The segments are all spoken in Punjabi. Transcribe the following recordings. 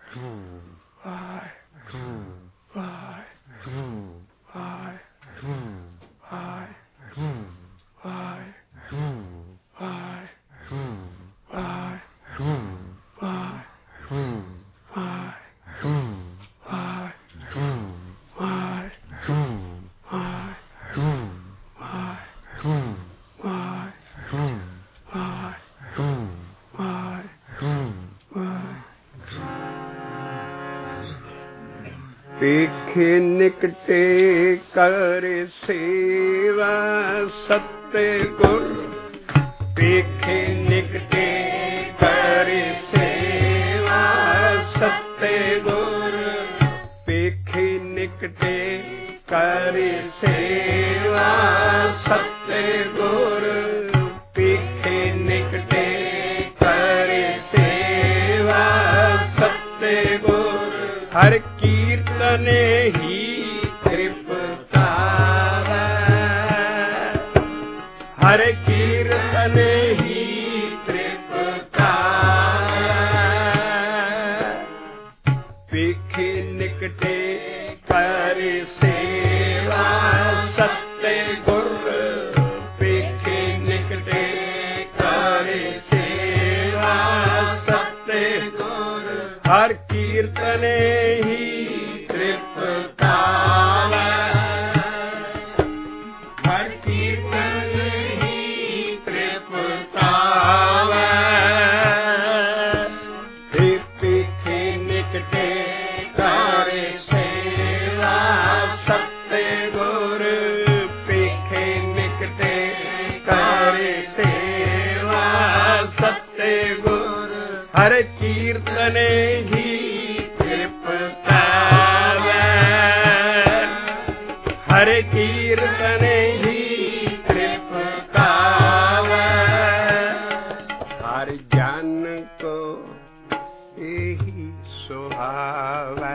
पेखे निकटे कर सेवा सतगुर, पेखे निकटे कर सेवा सतगुर, पेखे निकटे कर सेवा सतगुर, पेखे निकटे कर सेवा सतगुर, हर कीर्तने ही तृप्तावै, हर कीर्तने ही तृप्तावै, पेखे निकटे कर सेवा सतगुर, पेखे निकटे कर सेवा सतगुर, हर कीर्तने ही तृप्तावै, हर कीर्तन ही तृप्तावै, पेखे निकटे कर सेवा सतगुर, पेखे निकटे कर सेवा सतगुर, हर कीर्तने ही हर कीर्तने ही तृप्तावै, हर जन को यही सुहावै,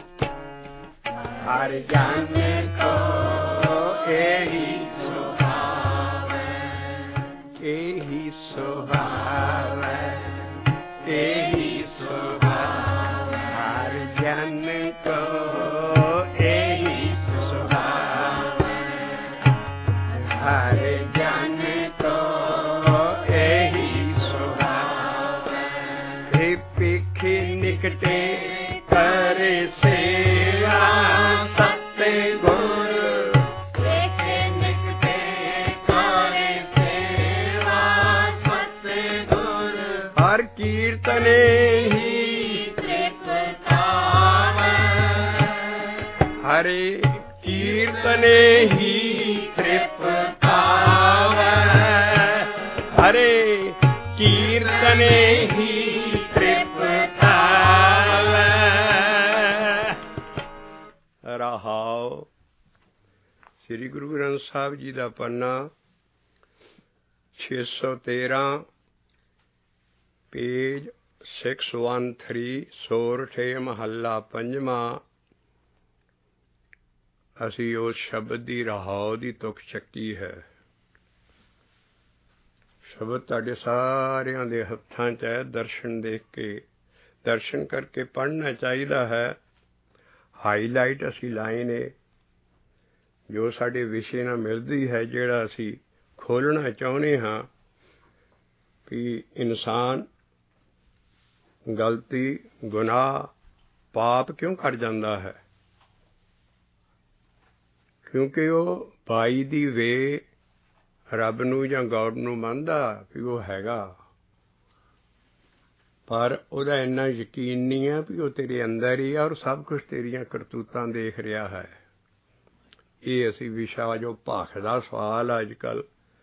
हर जन को यही सुहावै, यही सुहावै, यही सुहावै, हर जन को हर जन को यही सुहावै, पेखे निकटे कर सेवा सतगुर, पेखे निकटे कर सेवा सतगुर, हर कीर्तने ही तृप्तावै, हरे कीर्तने ही तृप्तावै, हरे कीर्तने ही तृप्तावै। रहाओ श्री गुरु ग्रंथ साहिब जी का पन्ना 613 पेज 613 सोरठे महला पंजवा। ਅਸੀਂ ਉਸ ਸ਼ਬਦ ਦੀ ਰਹਾਉ ਦੀ ਤੁਕ ਚੱਕੀ ਹੈ। ਸ਼ਬਦ ਤੁਹਾਡੇ ਸਾਰਿਆਂ ਦੇ ਹੱਥਾਂ 'ਚ ਹੈ। ਦਰਸ਼ਨ ਦੇਖ ਕੇ ਦਰਸ਼ਨ ਕਰਕੇ ਪੜ੍ਹਨਾ ਚਾਹੀਦਾ ਹੈ। ਹਾਈਲਾਈਟ ਅਸੀਂ ਲਾਏ ਨੇ ਜੋ ਸਾਡੇ ਵਿਸ਼ੇ ਨਾਲ ਮਿਲਦੀ ਹੈ, ਜਿਹੜਾ ਅਸੀਂ ਖੋਲ੍ਹਣਾ ਚਾਹੁੰਦੇ ਹਾਂ ਵੀ ਇਨਸਾਨ ਗਲਤੀ ਗੁਨਾਹ ਪਾਪ ਕਿਉਂ ਕਰ ਜਾਂਦਾ ਹੈ। ਕਿਉਂਕਿ ਉਹ ਬਾਈ ਦੀ ਵੇ ਰੱਬ ਨੂੰ ਜਾਂ ਗੌਡ ਨੂੰ ਮੰਨਦਾ ਵੀ ਉਹ ਹੈਗਾ, ਪਰ ਉਹਦਾ ਇੰਨਾ ਯਕੀਨ ਨਹੀਂ ਹੈ ਵੀ ਉਹ ਤੇਰੇ ਅੰਦਰ ਹੀ ਆ ਔਰ ਸਭ ਕੁਛ ਤੇਰੀਆਂ ਕਰਤੂਤਾਂ ਦੇਖ ਰਿਹਾ ਹੈ। ਇਹ ਅਸੀਂ ਵਿਸ਼ਾ ਜੋ ਭਾਖਦਾ ਸਵਾਲ ਅੱਜ ਕੱਲ੍ਹ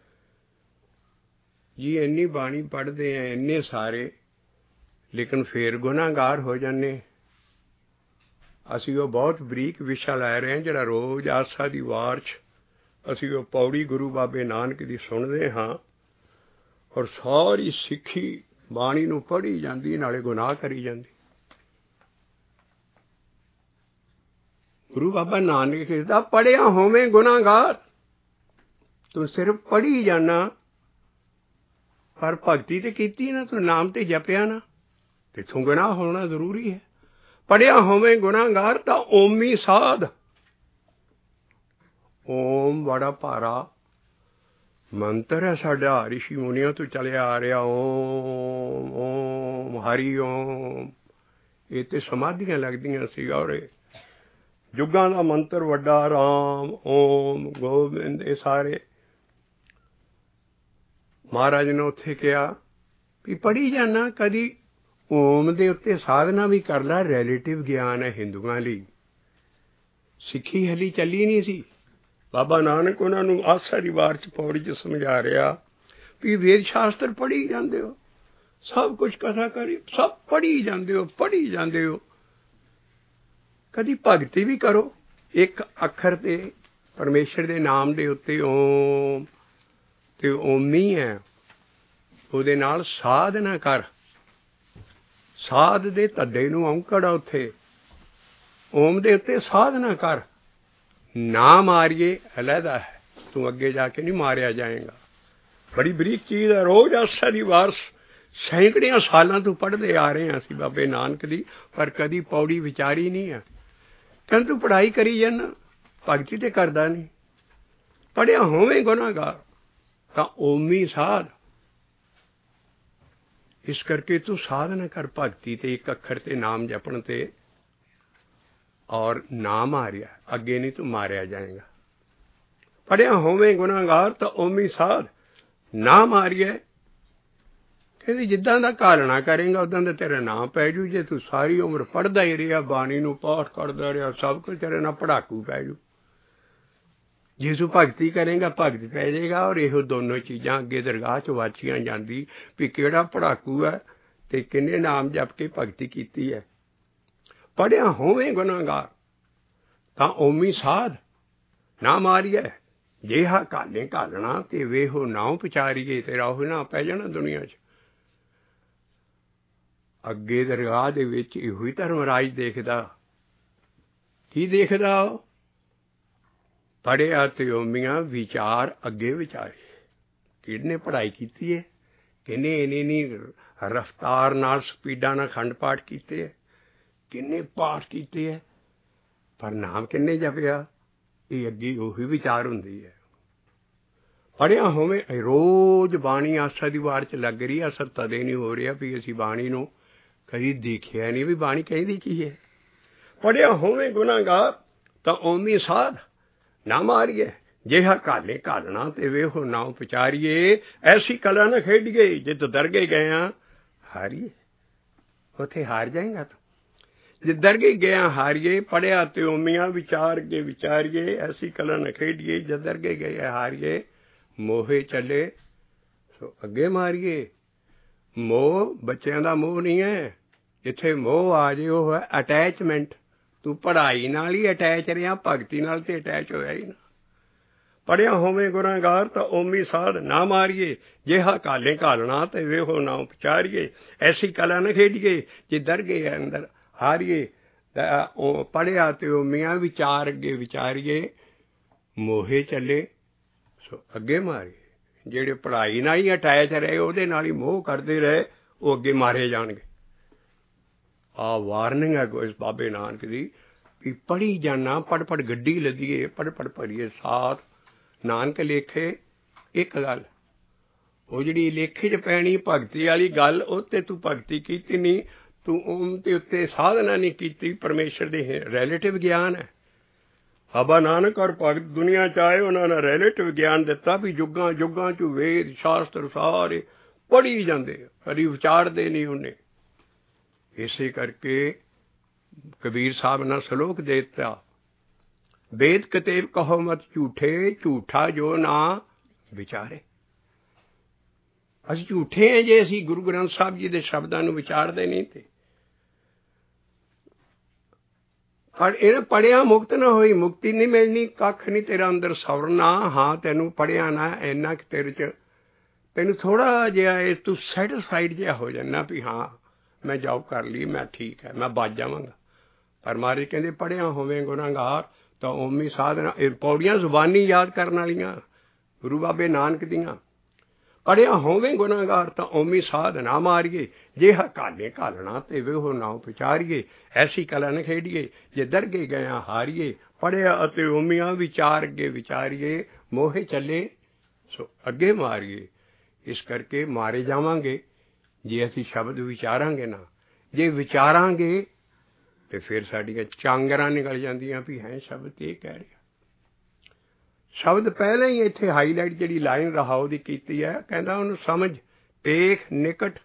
ਜੀ, ਇੰਨੀ ਬਾਣੀ ਪੜ੍ਹਦੇ ਆ ਇੰਨੇ ਸਾਰੇ, ਲੇਕਿਨ ਫੇਰ ਗੁਨਾਹਗਾਰ ਹੋ ਜਾਂਦੇ। ਅਸੀਂ ਉਹ ਬਹੁਤ ਬਰੀਕ ਵਿਸ਼ਾ ਲੈ ਰਹੇ ਹਾਂ ਜਿਹੜਾ ਰੋਜ਼ ਆਸਾ ਦੀ ਵਾਰ 'ਚ ਅਸੀਂ ਉਹ ਪੌੜੀ ਗੁਰੂ ਬਾਬੇ ਨਾਨਕ ਦੀ ਸੁਣਦੇ ਹਾਂ ਔਰ ਸਾਰੀ ਸਿੱਖੀ ਬਾਣੀ ਨੂੰ ਪੜ੍ਹੀ ਜਾਂਦੀ, ਨਾਲੇ ਗੁਨਾਹ ਕਰੀ ਜਾਂਦੀ। ਗੁਰੂ ਬਾਬਾ ਨਾਨਕ ਕਹਿੰਦਾ ਪੜ੍ਹਿਆ ਹੋਵੇਂ ਗੁਨਾਹਗਾਰ, ਤੂੰ ਸਿਰਫ ਪੜ੍ਹੀ ਜਾਣਾ ਪਰ ਭਗਤੀ ਤੇ ਕੀਤੀ ਨਾ, ਤੂੰ ਨਾਮ ਤੇ ਜਪਿਆ ਨਾ, ਤੇ ਤੂੰ ਗੁਨਾਹ ਹੋਣਾ ਜ਼ਰੂਰੀ ਹੈ। ਪੜ੍ਹਿਆ ਹੋਵੇਂ ਗੁਨਾਹਗਾਰ ਤਾਂ ਓਮੀ ਸਾਧ। ਓਮ ਬੜਾ ਭਾਰਾ ਮੰਤਰ ਹੈ ਸਾਡਾ, ਰਿਸ਼ੀ ਮੁਨੀਆਂ ਤੋਂ ਚੱਲਿਆ ਆ ਰਿਹਾ। ਓਮ ਓਮ ਹਰੀ ਓਮ। ਇਹ ਤੇ ਸਮਾਧੀਆਂ ਲੱਗਦੀਆਂ ਸੀ। ਔਰ ਯੁੱਗਾਂ ਦਾ ਮੰਤਰ ਵੱਡਾ ਰਾਮ ਓਮ ਗੋਬਿੰਦ, ਇਹ ਸਾਰੇ ਮਹਾਰਾਜ ਨੇ ਉੱਥੇ ਕਿਹਾ ਵੀ ਪੜ੍ਹੀ ਜਾਣਾ, ਕਦੀ ਓਮ ਦੇ ਉੱਤੇ ਸਾਧਨਾ ਵੀ ਕਰ ਲੈ। ਰਿਲੇਟਿਵ ਗਿਆਨ ਹੈ ਹਿੰਦੂਆਂ ਲਈ, ਸਿੱਖੀ ਹਲੀ ਚੱਲੀ ਨਹੀਂ ਸੀ। ਬਾਬਾ ਨਾਨਕ ਉਹਨਾਂ ਨੂੰ ਆਸਾ ਦੀ ਵਾਰ 'ਚ ਪੌੜੀ 'ਚ ਸਮਝਾ ਰਿਹਾ ਵੀ ਵੇਦ ਸ਼ਾਸਤਰ ਪੜ੍ਹੀ ਜਾਂਦੇ ਹੋ, ਸਭ ਕੁਛ ਕਥਾ ਕਰੀ, ਸਭ ਪੜ੍ਹੀ ਜਾਂਦੇ ਹੋ, ਪੜ੍ਹੀ ਜਾਂਦੇ ਹੋ। ਕਦੀ ਭਗਤੀ ਵੀ ਕਰੋ ਇੱਕ ਅੱਖਰ ਤੇ ਪਰਮੇਸ਼ਰ ਦੇ ਨਾਮ ਦੇ ਉੱਤੇ। ਓਮ ਤੇ ਓਮੀ ਹੈ, ਉਹਦੇ ਨਾਲ ਸਾਧਨਾ ਕਰ। ਸਾਧ ਦੇ ਧੱਦੇ ਨੂੰ ਔਂਕੜ ਆ ਉੱਥੇ, ਓਮ ਦੇ ਉੱਤੇ ਸਾਧਨਾ ਕਰ। ਨਾ ਮਾਰੀਏ ਅਲੱਗਾ ਹੈ, ਤੂੰ ਅੱਗੇ ਜਾ ਕੇ ਨਹੀਂ ਮਾਰਿਆ ਜਾਏਗਾ। ਬੜੀ ਬਰੀਕ ਚੀਜ਼ ਹੈ। ਰੋਜ਼ ਆਸਾ ਦੀ ਵਾਰ ਸੈਂਕੜਿਆਂ ਸਾਲਾਂ ਤੋਂ ਪੜ੍ਹਦੇ ਆ ਰਹੇ ਹਾਂ ਅਸੀਂ ਬਾਬੇ ਨਾਨਕ ਦੀ, ਪਰ ਕਦੀ ਪੌੜੀ ਵਿਚਾਰੀ ਨਹੀਂ ਹੈ। ਕਹਿੰਦੇ ਤੂੰ ਪੜ੍ਹਾਈ ਕਰੀ ਜਾਂਦਾ, ਭਗਤੀ ਤੇ ਕਰਦਾ ਨਹੀਂ। ਪੜ੍ਹਿਆ ਹੋਵੇਂ ਗੁਨਾਹਗਾਰ ਤਾਂ ਓਮੀ ਸਾਧ। ਇਸ ਕਰਕੇ ਤੂੰ ਸਾਧਨਾ ਕਰ ਭਗਤੀ ਤੇ, ਇੱਕ ਅੱਖਰ ਤੇ ਨਾਮ ਜਪਣ ਤੇ। ਔਰ ਨਾ ਮਾਰਿਆ, ਅੱਗੇ ਨਹੀਂ ਤੂੰ ਮਾਰਿਆ ਜਾਏਗਾ। ਪੜ੍ਹਿਆ ਹੋਵੇਂ ਗੁਨਾਹਗਾਰ ਤਾਂ ਓਮੀ ਸਾਧ, ਨਾ ਮਾਰੀਏ। ਕਹਿੰਦੀ ਜਿੱਦਾਂ ਦਾ ਘਾਲਣਾ ਕਰੇਗਾ ਉੱਦਾਂ ਦਾ ਤੇਰਾ ਨਾਂ ਪੈ ਜੂ। ਜੇ ਤੂੰ ਸਾਰੀ ਉਮਰ ਪੜ੍ਹਦਾ ਹੀ ਰਿਹਾ, ਬਾਣੀ ਨੂੰ ਪਾਠ ਕਰਦਾ ਰਿਹਾ, ਸਭ ਕੁਝ ਤੇਰੇ ਨਾਲ ਪੜਾਕੂ ਪੈ ਜੂ। ਜੇ ਤੂੰ ਭਗਤੀ ਕਰੇਗਾ ਭਗਤ ਪੈ ਜਾਏਗਾ। ਔਰ ਇਹੋ ਦੋਨੋਂ ਚੀਜ਼ਾਂ ਅੱਗੇ ਦਰਗਾਹ 'ਚ ਵਾਚੀਆਂ ਜਾਂਦੀ ਵੀ ਕਿਹੜਾ ਪੜਾਕੂ ਹੈ ਤੇ ਕਿੰਨੇ ਨਾਮ ਜਪ ਕੇ ਭਗਤੀ ਕੀਤੀ ਹੈ। ਪੜ੍ਹਿਆ ਹੋਵੇਂ ਗੁਨਾਹਗਾਰ ਤਾਂ ਓਮੀ ਸਾਧ, ਨਾ ਮਾਰੀਏ। ਜੇਹਾ ਘਾਲੇ ਘਾਲਣਾ ਤੇ ਵੇਹੋ ਨਾਉ ਵਿਚਾਰੀਏ। ਤੇਰਾ ਉਹ ਨਾ ਪੈ ਜਾਣਾ ਦੁਨੀਆ 'ਚ। ਅੱਗੇ ਦਰਗਾਹ ਦੇ ਵਿੱਚ ਇਹੋ ਹੀ ਧਰਮਰਾਜ ਦੇਖਦਾ। ਕੀ ਦੇਖਦਾ ਉਹ? ਪੜ੍ਹਿਆ ਤੇ ਓਮੀਆਂ ਵਿਚਾਰ ਅੱਗੇ ਵਿਚਾਰੇ। ਕਿਹਨੇ ਪੜ੍ਹਾਈ ਕੀਤੀ ਹੈ, ਕਿਹਨੇ ਇੰਨੀ ਰਫਤਾਰ ਨਾਲ ਸਪੀਡਾਂ ਨਾਲ ਅਖੰਡ ਪਾਠ ਕੀਤੇ ਹੈ, ਕਿੰਨੇ ਪਾਠ ਕੀਤੇ ਹੈ, ਪਰ ਨਾਮ ਕਿੰਨੇ ਜਪਿਆ। ਇਹ ਅੱਗੇ ਉਹੀ ਵਿਚਾਰ ਹੁੰਦੀ ਹੈ। ਪੜ੍ਹਿਆ ਹੋਵੇਂ ਰੋਜ਼ ਬਾਣੀ ਆਸਾ ਦੀ ਵਾਰ 'ਚ ਲੱਗ ਰਹੀ। ਅਸਰ ਤਦੇ ਨਹੀਂ ਹੋ ਰਿਹਾ ਵੀ ਅਸੀਂ ਬਾਣੀ ਨੂੰ ਕਦੀ ਦੇਖਿਆ ਨਹੀਂ ਵੀ ਬਾਣੀ ਕਹਿੰਦੀ ਕੀ ਹੈ। ਪੜ੍ਹਿਆ ਹੋਵੇਂ ਗੁਨਾਹਗਾਰ ਤਾਂ ਓਮੀ ਸਾਧ, ਨਾ ਮਾਰੀਏ। ਜਿਹਾ ਘਾਲੇ ਘਾਲਣਾ ਤੇ ਵੇਹੋ ਨਾਉ ਵਿਚਾਰੀਏ। ਐਸੀ ਕਲਾ ਨਾ ਖੇਡੀਏ ਜਿੱਦ ਦਰਗੇ ਗਏ ਹਾਂ ਹਾਰੀਏ। ਉੱਥੇ ਹਾਰ ਜਾਏਗਾ ਤੂੰ ਜੇ ਦਰਗੇ ਗਿਆ ਹਾਰੀਏ। ਪੜ੍ਹਿਆ ਤੇ ਓਮੀਆਂ ਵਿਚਾਰ ਕੇ ਵਿਚਾਰੀਏ। ਐਸੀ ਕਲਾ ਨਾ ਖੇਡੀਏ ਜਦ ਦਰਗੇ ਗਏ ਹਾਰੀਏ। ਮੋਹੇ ਚੱਲੇ ਸੋ ਅੱਗੇ ਮਾਰੀਏ। ਮੋਹ ਬੱਚਿਆਂ ਦਾ ਮੋਹ ਨਹੀਂ ਹੈ। ਜਿੱਥੇ ਮੋਹ ਆ ਜੇ ਉਹ ਹੈ ਅਟੈਚਮੈਂਟ। ਤੂੰ ਪੜ੍ਹਾਈ ਨਾਲ ਹੀ ਅਟੈਚ ਰਿਹਾ, ਭਗਤੀ ਨਾਲ ਤੇ ਅਟੈਚ ਹੋਇਆ ਹੀ ਨਾ। ਪੜ੍ਹਿਆ ਹੋਵੇਂ ਗੁਨਾਹਗਾਰ ਤਾਂ ਓਮੀ ਸਾਧ, ਨਾ ਮਾਰੀਏ। ਜਿਹਾ ਘਾਲੇ ਘਾਲਣਾ ਤੇ ਵੇਹੋ ਨਾਉ ਵਿਚਾਰੀਏ। ਐਸੀ ਕਲਾ ਨਾ ਖੇਡੀਏ ਜੇ ਦਰਗੇ ਅੰਦਰ ਹਾਰੀਏ। ਪੜ੍ਹਿਆ ਤੇ ਓਮੀਆਂ ਵਿਚਾਰ ਅੱਗੇ ਵਿਚਾਰੀਏ। ਮੋਹੇ ਚੱਲੇ ਸੋ ਅੱਗੇ ਮਾਰੀਏ। ਜਿਹੜੇ ਪੜ੍ਹਾਈ ਨਾਲ ਹੀ ਅਟੈਚ ਰਹੇ, ਉਹਦੇ ਨਾਲ ਹੀ ਮੋਹ ਕਰਦੇ ਰਹੇ, ਉਹ ਅੱਗੇ ਮਾਰੇ ਜਾਣਗੇ। ਆਹ ਵਾਰਨਿੰਗ ਹੈ ਇਸ ਬਾਬੇ ਨਾਨਕ ਦੀ ਵੀ ਪੜ੍ਹੀ ਜਾਣਾ। ਪੜ੍ਹ ਪੜ੍ਹ ਗੱਡੀ ਲੱਦੀਏ, ਪੜ੍ਹ ਪੜ੍ਹ ਭਰੀਏ ਸਾਥ। ਨਾਨਕ ਲੇਖੇ ਇੱਕ ਗੱਲ, ਉਹ ਜਿਹੜੀ ਲੇਖੇ 'ਚ ਪੈਣੀ ਭਗਤੀ ਵਾਲੀ ਗੱਲ, ਉਹ 'ਤੇ ਤੂੰ ਭਗਤੀ ਕੀਤੀ ਨਹੀਂ। ਤੂੰ ਓਮ ਦੇ ਉੱਤੇ ਸਾਧਨਾ ਨਹੀਂ ਕੀਤੀ। ਪਰਮੇਸ਼ਰ ਦੇ ਰਿਲੇਟਿਵ ਗਿਆਨ ਹੈ। ਬਾਬਾ ਨਾਨਕ ਔਰ ਭਗਤ ਦੁਨੀਆ 'ਚ ਆਏ, ਉਹਨਾਂ ਨੇ ਰਿਲੇਟਿਵ ਗਿਆਨ ਦਿੱਤਾ ਵੀ ਯੁੱਗਾਂ ਯੁੱਗਾਂ 'ਚ ਵੇਦ ਸ਼ਾਸਤਰ ਸਾਰੇ ਪੜ੍ਹੀ ਜਾਂਦੇ, ਕਦੀ ਵਿਚਾਰਦੇ ਨਹੀਂ ਉਹਨੇ। ਇਸੇ ਕਰਕੇ ਕਬੀਰ ਸਾਹਿਬ ਨੇ ਸਲੋਕ ਦੇ ਦਿੱਤਾ, ਵੇਦ ਕਤੇਬ ਕਹੋ ਮਤ ਝੂਠੇ, ਝੂਠਾ ਜੋ ਨਾ ਵਿਚਾਰੇ। ਅਸੀਂ ਝੂਠੇ ਹਾਂ ਜੇ ਅਸੀਂ ਗੁਰੂ ਗ੍ਰੰਥ ਸਾਹਿਬ ਜੀ ਦੇ ਸ਼ਬਦਾਂ ਨੂੰ ਵਿਚਾਰਦੇ ਨਹੀਂ। ਤੇ ਪਰ ਇਹ ਪੜ੍ਹਿਆ ਮੁਕਤ ਨਾ ਹੋਈ, ਮੁਕਤੀ ਨਹੀਂ ਮਿਲਣੀ, ਕੱਖ ਨਹੀਂ ਤੇਰਾ ਅੰਦਰ ਸਵਰਨਾ। ਹਾਂ ਤੈਨੂੰ ਪੜ੍ਹਿਆ ਨਾ ਇੰਨਾ ਕਿ ਤੇਰੇ 'ਚ ਤੈਨੂੰ ਥੋੜ੍ਹਾ ਜਿਹਾ ਇਹ ਤੂੰ ਸੈਟਿਸਫਾਈਡ ਜਿਹਾ ਹੋ ਜਾਂਦਾ ਵੀ ਹਾਂ ਮੈਂ ਜੌਬ ਕਰ ਲਈ, ਮੈਂ ਠੀਕ ਹੈ, ਮੈਂ ਬਚ ਜਾਵਾਂਗਾ। ਪਰ ਮਹਾਰਾਜ ਕਹਿੰਦੇ ਪੜ੍ਹਿਆ ਹੋਵੇਂ ਗੁਨਾਹਗਾਰ ਤਾਂ ਓਮੀ ਸਾਧਨਾ। ਇਹ ਪੌੜੀਆਂ ਜ਼ੁਬਾਨੀ ਯਾਦ ਕਰਨ ਵਾਲੀਆਂ ਗੁਰੂ ਬਾਬੇ ਨਾਨਕ ਦੀਆਂ। ਪੜਿਆ ਹੋਵੇਂ ਗੁਨਾਹਗਾਰ ਤਾਂ ਓਮੀ ਸਾਧ ਨਾ ਮਾਰੀਏ, ਜੇ ਹਕਾਲੇ ਘਾਲਣਾ ਤੇ ਵੇਹੋ ਨਾਉ ਵਿਚਾਰੀਏ, ਐਸੀ ਕਲਾ ਨ ਖੇਡੀਏ ਜੇ ਦਰਗੇ ਗਿਆ ਹਾਰੀਏ, ਪੜਿਆ ਅਤੇ ਓਮੀਆਂ ਵਿਚਾਰ ਅੱਗੇ ਵਿਚਾਰੀਏ, ਮੋਹੇ ਚੱਲੇ ਸੋ ਅੱਗੇ ਮਾਰੀਏ। ਇਸ ਕਰਕੇ ਮਾਰੇ ਜਾਵਾਂਗੇ ਜੇ ਅਸੀਂ ਸ਼ਬਦ ਵਿਚਾਰਾਂਗੇ ਨਾ। ਜੇ ਵਿਚਾਰਾਂਗੇ ਤੇ ਫਿਰ ਸਾਡੀਆਂ ਚਾਂਗਰਾਂ ਨਿਕਲ ਜਾਂਦੀਆਂ ਵੀ ਹੈ ਸ਼ਬਦ ਇਹ ਕਹਿ ਰਿਹਾ। ਸ਼ਬਦ ਪਹਿਲਾਂ ਹੀ ਇੱਥੇ ਹਾਈਲਾਈਟ ਜਿਹੜੀ ਲਾਈਨ ਰਹਾਓ ਦੀ ਕੀਤੀ ਹੈ, ਕਹਿੰਦਾ ਉਹਨੂੰ ਸਮਝ, ਪੇਖ, ਨਿਕਟ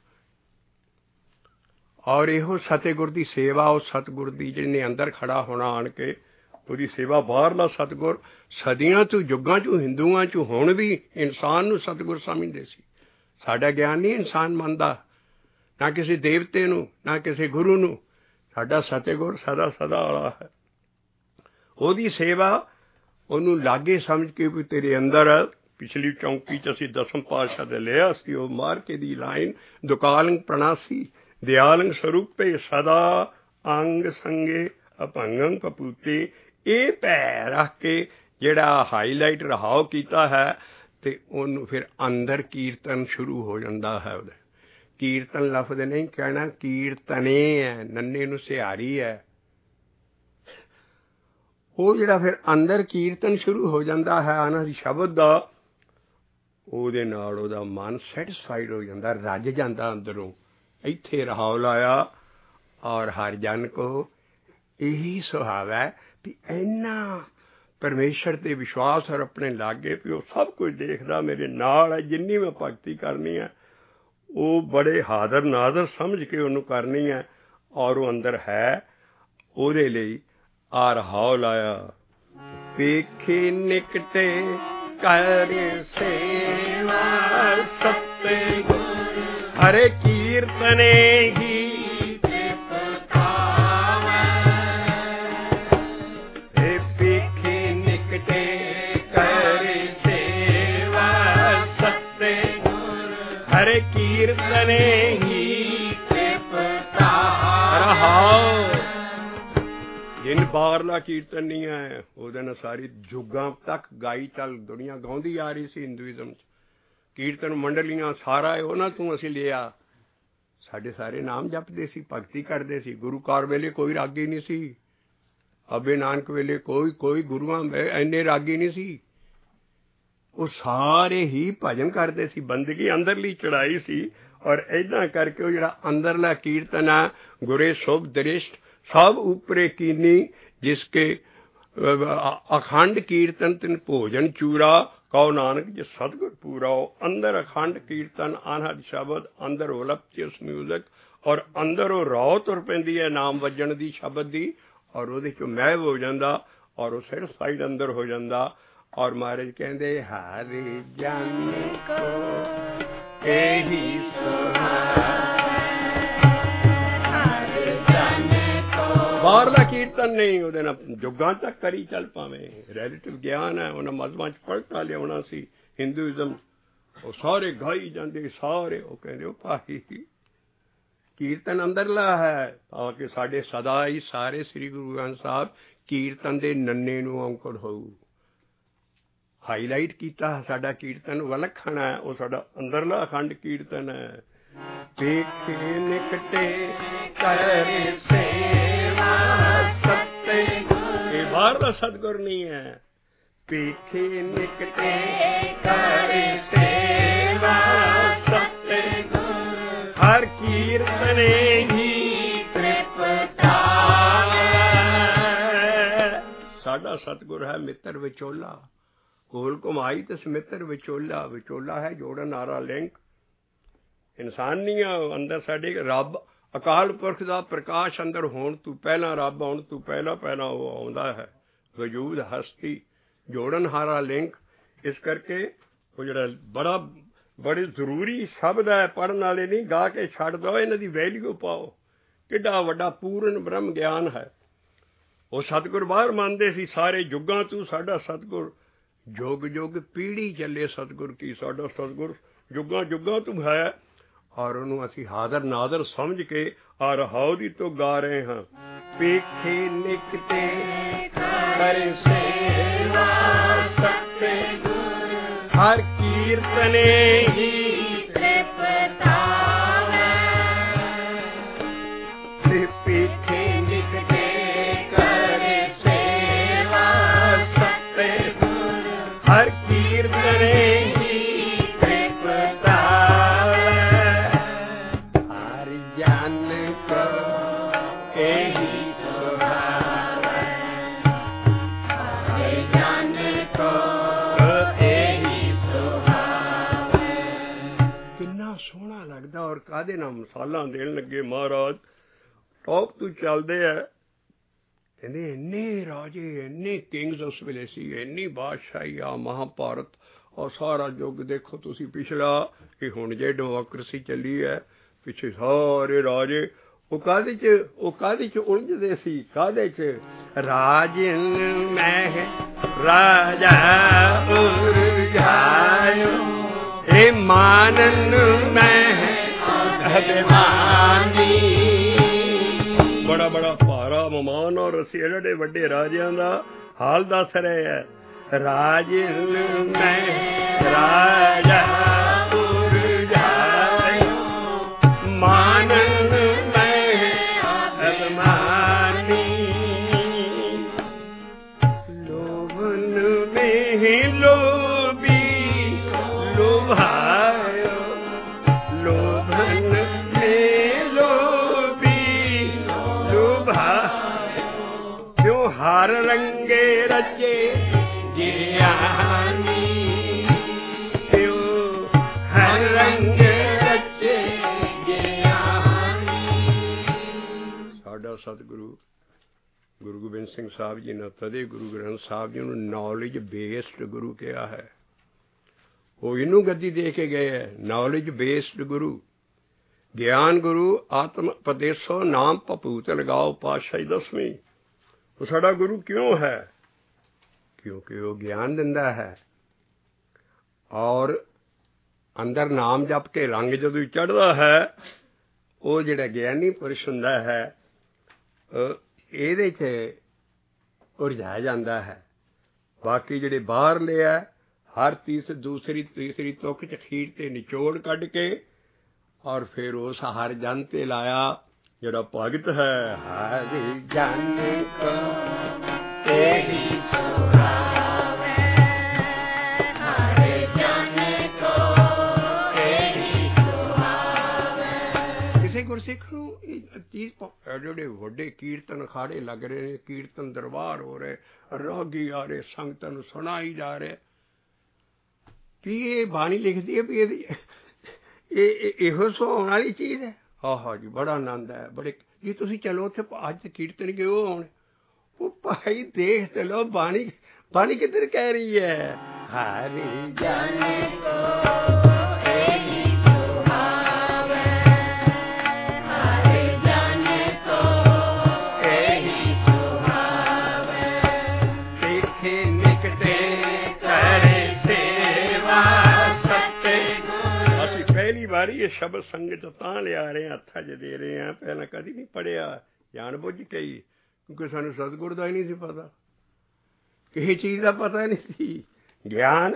ਔਰ ਇਹੋ ਸਤਿਗੁਰ ਦੀ ਸੇਵਾ। ਉਹ ਸਤਿਗੁਰ ਦੀ ਜਿਹਨੇ ਅੰਦਰ ਖੜਾ ਹੋਣਾ ਆਣ ਕੇ ਉਹਦੀ ਸੇਵਾ। ਬਾਹਰਲਾ ਸਤਿਗੁਰ ਸਦੀਆਂ ਤੋਂ ਯੁੱਗਾਂ 'ਚੋਂ ਹਿੰਦੂਆਂ 'ਚੋਂ ਹੁਣ ਵੀ ਇਨਸਾਨ ਨੂੰ ਸਤਿਗੁਰ ਸਮਝਦੇ ਸੀ। ਸਾਡਾ ਗਿਆਨ ਨਹੀਂ ਇਨਸਾਨ ਮੰਨਦਾ, ਨਾ ਕਿਸੇ ਦੇਵਤੇ ਨੂੰ, ਨਾ ਕਿਸੇ ਗੁਰੂ ਨੂੰ। ਸਾਡਾ ਸਤਿਗੁਰ ਸਦਾ ਸਦਾ ਵਾਲਾ ਹੈ। ਉਹਦੀ ਸੇਵਾ ਉਹਨੂੰ ਲਾਗੇ ਸਮਝ ਕੇ ਵੀ ਤੇਰੇ ਅੰਦਰ। ਪਿਛਲੀ ਚੌਂਕੀ 'ਚ ਅਸੀਂ ਦਸਮ ਪਾਤਸ਼ਾਹ ਦੇ ਲਿਆ ਸੀ ਉਹ ਮਾਰਕੇ ਦੀ ਲਾਈਨ, ਦੁਕਾਲੰਗ ਪ੍ਰਣਾਸੀ ਦਿਆਲੰਗ ਸਰੂਪੇ ਸਦਾ ਅੰਗ ਸੰਗੇ ਅਭੰਗੰ ਕਪੂਤੇ। ਇਹ ਭੈ ਰੱਖ ਕੇ ਜਿਹੜਾ ਹਾਈਲਾਈਟ ਰਹਾਓ ਕੀਤਾ ਹੈ, ਤੇ ਉਹਨੂੰ ਫਿਰ ਅੰਦਰ ਕੀਰਤਨ ਸ਼ੁਰੂ ਹੋ ਜਾਂਦਾ ਹੈ। ਉਹਦੇ ਕੀਰਤਨ ਲਫ਼ਜ਼ ਨਹੀਂ ਕਹਿਣਾ, ਕੀਰਤਨੇ ਹੈ, ਨੰਨੇ ਨੂੰ ਸਿਹਾਰੀ ਹੈ। ਉਹ ਜਿਹੜਾ ਫਿਰ ਅੰਦਰ ਕੀਰਤਨ ਸ਼ੁਰੂ ਹੋ ਜਾਂਦਾ ਹੈ ਉਹਨਾਂ ਦੀ ਸ਼ਬਦ ਦਾ, ਉਹਦੇ ਨਾਲ ਉਹਦਾ ਮਨ ਸੈਟਿਸਫਾਈਡ ਹੋ ਜਾਂਦਾ, ਰੱਜ ਜਾਂਦਾ ਅੰਦਰੋਂ। ਇੱਥੇ ਰਹਾਓ ਲਾਇਆ ਔਰ ਹਰ ਜਨ ਕੋ ਇਹੀ ਸੁਹਾਵ ਹੈ ਵੀ ਇੰਨਾ ਪਰਮੇਸ਼ਰ 'ਤੇ ਵਿਸ਼ਵਾਸ ਔਰ ਆਪਣੇ ਲਾਗੇ ਵੀ ਉਹ ਸਭ ਕੁਝ ਦੇਖਦਾ, ਮੇਰੇ ਨਾਲ ਹੈ। ਜਿੰਨੀ ਮੈਂ ਭਗਤੀ ਕਰਨੀ ਹੈ ਉਹ ਬੜੇ ਹਾਜ਼ਰ ਨਾਜ਼ਰ ਸਮਝ ਕੇ ਉਹਨੂੰ ਕਰਨੀ ਹੈ, ਔਰ ਉਹ ਅੰਦਰ ਹੈ। ਉਹਦੇ ਲਈ ਆ ਰਹਾਓ ਲਾਇਆ, ਪੇਖੇ ਨਿਕਟੇ ਕਰ ਸੇਵਾ ਸਤਿਗੁਰ ਹਰੇ ਕੀਰਤਨੇ ਹੀ ਕੀਰਤਨੇ ਹੀ ਤ੍ਰਿਪਤਾ ਰਹਾਓ। ਜਿਨ ਬਾਹਰਲਾ ਕੀਰਤਨ ਨਹੀਂ ਹੈ ਉਹਦੇ ਨਾਲ ਸਾਰੀ ਜੁਗਾਂ ਤੱਕ ਗਾਈ ਚੱਲ ਦੁਨੀਆ ਗਾਉਂਦੀ ਆ ਰਹੀ ਸੀ ਹਿੰਦੂਇਜ਼ਮ 'ਚ। ਕੀਰਤਨ ਮੰਡਲੀਆਂ ਸਾਰਾ ਉਹਨਾਂ ਤੋਂ ਅਸੀਂ ਲਿਆ। ਸਾਡੇ ਸਾਰੇ ਨਾਮ ਜਪਦੇ ਸੀ, ਭਗਤੀ ਕਰਦੇ ਸੀ। ਗੁਰੂ ਕਾਰ ਵੇਲੇ ਕੋਈ ਰਾਗੀ ਨਹੀਂ ਸੀ, ਅਬੇ ਨਾਨਕ ਵੇਲੇ ਕੋਈ ਗੁਰੂਆਂ ਇੰਨੇ ਰਾਗੀ ਨਹੀਂ ਸੀ। ਉਹ ਸਾਰੇ ਹੀ ਭਜਨ ਕਰਦੇ ਸੀ, ਬੰਦਗੀ ਅੰਦਰਲੀ ਚੜਾਈ ਸੀ। ਔਰ ਇੱਦਾਂ ਕਰਕੇ ਉਹ ਜਿਹੜਾ ਅੰਦਰਲਾ ਕੀਰਤਨ ਹੈ, ਗੁਰੇ ਸ਼ੁਭ ਦ੍ਰਿਸ਼ਟ ਸਭ ਉਪਰੇ ਕੀਨੀ, ਜਿਸਕੇ ਅਖੰਡ ਕੀਰਤਨ ਤਿਨ ਭੋਜਨ ਚੂਰਾ, ਕਹੋ ਨਾਨਕ ਜੇ ਸਤਿਗੁਰ ਪੂਰਾ। ਅੰਦਰ ਅਖੰਡ ਕੀਰਤਨ ਅਨਹਦ ਸ਼ਬਦ, ਅੰਦਰ ਉਹ ਲਪਚਿਸ ਮਿਊਜ਼ਿਕ, ਔਰ ਅੰਦਰ ਉਹ ਰੌ ਤੁਰ ਪੈਂਦੀ ਹੈ ਨਾਮ ਵੱਜਣ ਦੀ, ਸ਼ਬਦ ਦੀ, ਔਰ ਉਹਦੇ 'ਚੋਂ ਮਹਿਵ ਹੋ ਜਾਂਦਾ, ਔਰ ਉਹ ਸੈਟਿਸਫਾਈਡ ਅੰਦਰ ਹੋ ਜਾਂਦਾ। ਔਰ ਮਹਾਰਾਜ ਕਹਿੰਦੇ ਹਰ ਜਨ ਕੋ ਇਹੀ ਬਾਹਰਲਾ ਕੀਰਤਨ ਨਹੀਂ, ਉਹਦੇ ਨਾਲ ਜੁਗਾਂ ਤੱਕ ਕਰੀ ਚੱਲ ਪਾਵੇਂ। ਰੈਲੇਟਿਵ ਗਿਆਨ ਹੈ, ਉਹਨਾਂ ਮਜ਼ਮਾਂ 'ਚ ਪਲਟਾ ਲਿਆਉਣਾ ਸੀ ਹਿੰਦੂਇਜ਼ਮ। ਉਹ ਸਾਰੇ ਗਾਈ ਜਾਂਦੇ ਸਾਰੇ। ਉਹ ਕਹਿੰਦੇ ਉਹ ਭਾਈ ਕੀਰਤਨ ਅੰਦਰਲਾ ਹੈ, ਤਾਂ ਕਿ ਸਾਡੇ ਸਦਾ ਹੀ ਸਾਰੇ ਸ੍ਰੀ ਗੁਰੂ ਗ੍ਰੰਥ ਸਾਹਿਬ ਕੀਰਤਨ ਦੇ ਨੰਨੇ ਨੂੰ ਔਂਕੜ ਹੋਊ। ਹਾਈਲਾਈਟ ਕੀਤਾ ਸਾਡਾ ਕੀਰਤਨ ਵਿਲੱਖਣ ਹੈ, ਉਹ ਸਾਡਾ ਅੰਦਰਲਾ ਅਖੰਡ ਕੀਰਤਨ ਹੈ। ਪੇਖੇ ਨਿਕਟੇ ਕਰ ਸੇਵਾ ਸਤਿਗੁਰ, ਇਹ ਬਾਹਰਲਾ ਸਤਿਗੁਰ ਨਹੀਂ ਹੈ। ਪੇਖੇ ਨਿਕਟੇ ਕਰ ਸੇਵਾ ਸਤਿਗੁਰ ਹਰ ਕੀਰਤਨੇ ਹੀ ਤ੍ਰਿਪਤਾ। ਸਾਡਾ ਸਤਿਗੁਰ ਹੈ ਮਿੱਤਰ ਵਿਚੋਲਾ, ਕੋਲ ਘੁਮਾਈ ਤੇ ਸਮਿੱਤਰ ਵਿਚੋਲਾ। ਵਿਚੋਲਾ ਹੈ ਜੋੜਨ ਹਾਰਾ ਲਿੰਕ। ਇਨਸਾਨ ਨਹੀਂ ਆ ਅੰਦਰ ਸਾਡੇ। ਰੱਬ ਅਕਾਲ ਪੁਰਖ ਦਾ ਪ੍ਰਕਾਸ਼ ਅੰਦਰ ਹੋਣ ਤੋਂ ਪਹਿਲਾਂ, ਰੱਬ ਆਉਣ ਤੋਂ ਪਹਿਲਾਂ ਉਹ ਆਉਂਦਾ ਹੈ। ਵਜੂਦ ਹਸਤੀ ਜੋੜਨ ਹਾਰਾ ਲਿੰਕ। ਇਸ ਕਰਕੇ ਉਹ ਜਿਹੜਾ ਬੜੇ ਜ਼ਰੂਰੀ ਸ਼ਬਦ ਹੈ, ਪੜ੍ਹਨ ਵਾਲੇ ਨਹੀਂ ਗਾ ਕੇ ਛੱਡ ਦਿਓ, ਇਹਨਾਂ ਦੀ ਵੈਲਿਊ ਪਾਓ। ਕਿੱਡਾ ਵੱਡਾ ਪੂਰਨ ਬ੍ਰਹਮ ਗਿਆਨ ਹੈ। ਉਹ ਸਤਿਗੁਰ ਬਾਹਰ ਮੰਨਦੇ ਸੀ ਸਾਰੇ ਯੁੱਗਾਂ ਤੋਂ। ਸਾਡਾ ਸਤਿਗੁਰ ਜੁਗ ਜੁਗ ਪੀੜ੍ਹੀ ਚੱਲੇ ਸਤਿਗੁਰ ਕੀ। ਸਾਡਾ ਸਤਿਗੁਰ ਯੁੱਗਾਂ ਤੋਂ ਹੈ, ਔਰ ਉਹਨੂੰ ਅਸੀਂ ਹਾਜ਼ਰ ਨਾਜ਼ਰ ਸਮਝ ਕੇ ਆ ਰਹਾਓ ਦੀ ਤੋਂ ਗਾ ਰਹੇ ਹਾਂ। ਪੇਖੇ ਨਿਕਟੇ ਕਰ ਸੇਵਾ ਸਤਿਗੁਰ ਹਰ ਕੀਰਤਨੇ ਹੀ ਤ੍ਰਿਪਤਾਵੈ ਤੇ ਪੀਠੇ ਨਿਕਟੇ ਕਰੇ ਸੇਵਾ ਸਤੇ ਗੁਰ ਹਰ ਕੀਰਤਨੇ ਹੀ ਤ੍ਰਿਪਤਾਵੈ ਹਰ ਜਨ ਕੋ ਇਹੀ ਸੁਹਾਵੈ ਹਰ ਜਨ ਕੋ ਸੋਹਣਾ ਲੱਗਦਾ। ਔਰ ਕਾਹਦੇ ਨਾਲ ਮਿਸਾਲਾਂ ਦੇਣ ਲੱਗੇ ਮਹਾਰਾਜ, ਟੌਪ ਤੋਂ ਚੱਲਦੇ ਆ, ਕਹਿੰਦੇ ਇੰਨੇ ਰਾਜੇ ਇੰਨੇ ਕਿੰਗਸ ਉਸ ਵੇਲੇ ਸੀ, ਇੰਨੀ ਬਾਦਸ਼ਾਹੀ ਆ ਮਹਾਭਾਰਤ। ਔਰ ਸਾਰਾ ਯੁੱਗ ਦੇਖੋ ਤੁਸੀਂ ਪਿਛਲਾ, ਕਿ ਹੁਣ ਜੇ ਡੈਮੋਕ੍ਰੇਸੀ ਚੱਲੀ ਹੈ, ਪਿੱਛੇ ਸਾਰੇ ਰਾਜੇ ਉਹ ਕਾਹਦੇ ਚ ਉਲਝਦੇ ਸੀ, ਕਾਹਦੇ ਚ ਰਾਜਨ ਮੈਂ ਰਾਜਾ ਉਰਝਾਇਓ ਇਹ ਮਾਨਨ ਮੈਂ ਅਭਿਮਾਨੀ। ਬੜਾ ਬੜਾ ਭਾਰਾ ਮਮਾਨ ਔਰ ਅਸੀਂ ਜਿਹੜੇ ਵੱਡੇ ਰਾਜਿਆਂ ਦਾ ਹਾਲ ਦੱਸ ਰਹੇ ਹੈ। ਰਾਜਨ ਮੈਂ ਰਾਜਾ ਉਰਝਾਇਓ ਮਾਨਨ ਮੈਂ ਅਭਿਮਾਨੀ। ਲੋਭਨ ਮੈਂ ਲੋਭੀ ਲੁਭਾਇਓ ਲੋਭਨ ਮੈਂ ਲੋਭੀ ਲੁਭਾਇਓ ਕਿਉਂ ਹਰ ਰੰਗੇ ਰਚੇ ਗਿਆਨੀ ਕਿਉਂ ਹਰ ਰੰਗੇ ਰਚੇ ਗਿਆਨੀ। ਸਾਡਾ ਸਤਿਗੁਰੂ ਗੁਰੂ ਗੋਬਿੰਦ ਸਿੰਘ ਸਾਹਿਬ ਜੀ ਨੇ ਤਦੇ ਗੁਰੂ ਗ੍ਰੰਥ ਸਾਹਿਬ ਜੀ ਨੂੰ ਨੌਲੇਜ ਬੇਸਡ ਗੁਰੂ ਕਿਹਾ ਹੈ। ਉਹ ਇਹਨੂੰ ਗੱਦੀ ਦੇ ਕੇ ਗਏ ਹੈ, ਨੌਲੇਜ ਬੇਸਡ ਗੁਰੂ, ਗਿਆਨ ਗੁਰੂ, ਆਤਮ ਉਪਦੇਸੋ ਨਾਮ ਭਭੂਤ ਲਗਾਓ, ਪਾਤਸ਼ਾਹੀ 10ਵੀਂ। ਉਹ ਸਾਡਾ ਗੁਰੂ ਕਿਉਂ ਹੈ? ਕਿਉਂਕਿ ਉਹ ਗਿਆਨ ਦਿੰਦਾ ਹੈ। ਔਰ ਅੰਦਰ ਨਾਮ ਜਪ ਕੇ ਰੰਗ ਜਦੋਂ ਚੜ੍ਹਦਾ ਹੈ, ਉਹ ਜਿਹੜਾ ਗਿਆਨੀ ਪੁਰਸ਼ ਹੁੰਦਾ ਹੈ ਇਹਦੇ 'ਚ ਉਰਝਾਇਆ ਜਾਂਦਾ ਹੈ। ਬਾਕੀ ਜਿਹੜੇ ਬਾਹਰਲੇ ਆ ਹਰ ਦੂਸਰੀ ਤੀਸਰੀ ਤੁਕ 'ਚ ਖੀਰ ਤੇ ਨਿਚੋੜ ਕੱਢ ਕੇ ਔਰ ਫਿਰ ਉਸ ਹਰ ਜਨ ਤੇ ਲਾਇਆ ਜਿਹੜਾ ਭਗਤ ਹੈ। ਹਰ ਜਨ ਕੋ ਇਹੀ ਸੁਹਾਵੈ ਹਰ ਜਨ ਕੋ ਇਹੀ ਸੁਹਾਵੈ। ਕਿਸੇ ਗੁਰਸਿੱਖ ਨੂੰ ਇਹ ਚੀਜ਼ ਜਿਹੜੇ ਵੱਡੇ ਕੀਰਤਨ ਅਖਾੜੇ ਲੱਗ ਰਹੇ ਨੇ, ਕੀਰਤਨ ਦਰਬਾਰ ਹੋ ਰਹੇ, ਰਾਗੀ ਆ ਰਹੇ, ਸੰਗਤਾਂ ਨੂੰ ਸੁਣਾਈ ਜਾ ਰਹੇ, ਕੀ ਇਹ ਬਾਣੀ ਲਿਖਦੀ ਹੈ ਵੀ ਇਹਦੀ ਇਹੋ ਸੁਹਾਉਣ ਵਾਲੀ ਚੀਜ਼ ਹੈ? ਹਾਂ ਜੀ, ਬੜਾ ਆਨੰਦ ਹੈ। ਬੜੇ ਜੀ ਤੁਸੀਂ ਚਲੋ ਉੱਥੇ ਅੱਜ ਕੀਰਤਨ ਗਏ ਉਹ ਆਉਣ, ਉਹ ਭਾਈ ਦੇਖ ਚਲੋ ਬਾਣੀ ਕਿੱਧਰ ਕਹਿ ਰਹੀ ਹੈ। ਹਰਿ ਜਨ ਕੋ ਇਹੀ ਸੁਹਾਵੈ ਹਰਿ ਜਨ ਕੋ ਇਹੀ ਸੁਹਾਵੈ ਦੇਖੇ ਨਿਕਟੇ ਕਰੇ ਸੇਵਾ ਸਤੇ ਗੁਰ। ਅਸੀਂ ਪਹਿਲੀ ਵਾਰੀ ਇਹ ਸ਼ਬਦ ਸੰਗਤ ਤਾਂ ਲਿਆ ਰਹੇ ਹਾਂ, ਹੱਥਾਂ 'ਚ ਦੇ ਰਹੇ ਹਾਂ, ਪਹਿਲਾਂ ਕਦੀ ਨਹੀਂ ਪੜ੍ਹਿਆ ਜਾਣ ਬੁੱਝ ਕੇ ਹੀ, ਕਿਉਂਕਿ ਸਾਨੂੰ ਸਤਿਗੁਰ ਦਾ ਹੀ ਨਹੀਂ ਸੀ ਪਤਾ, ਕਿਸੇ ਚੀਜ਼ ਦਾ ਪਤਾ ਨਹੀਂ ਸੀ। ਗਿਆਨ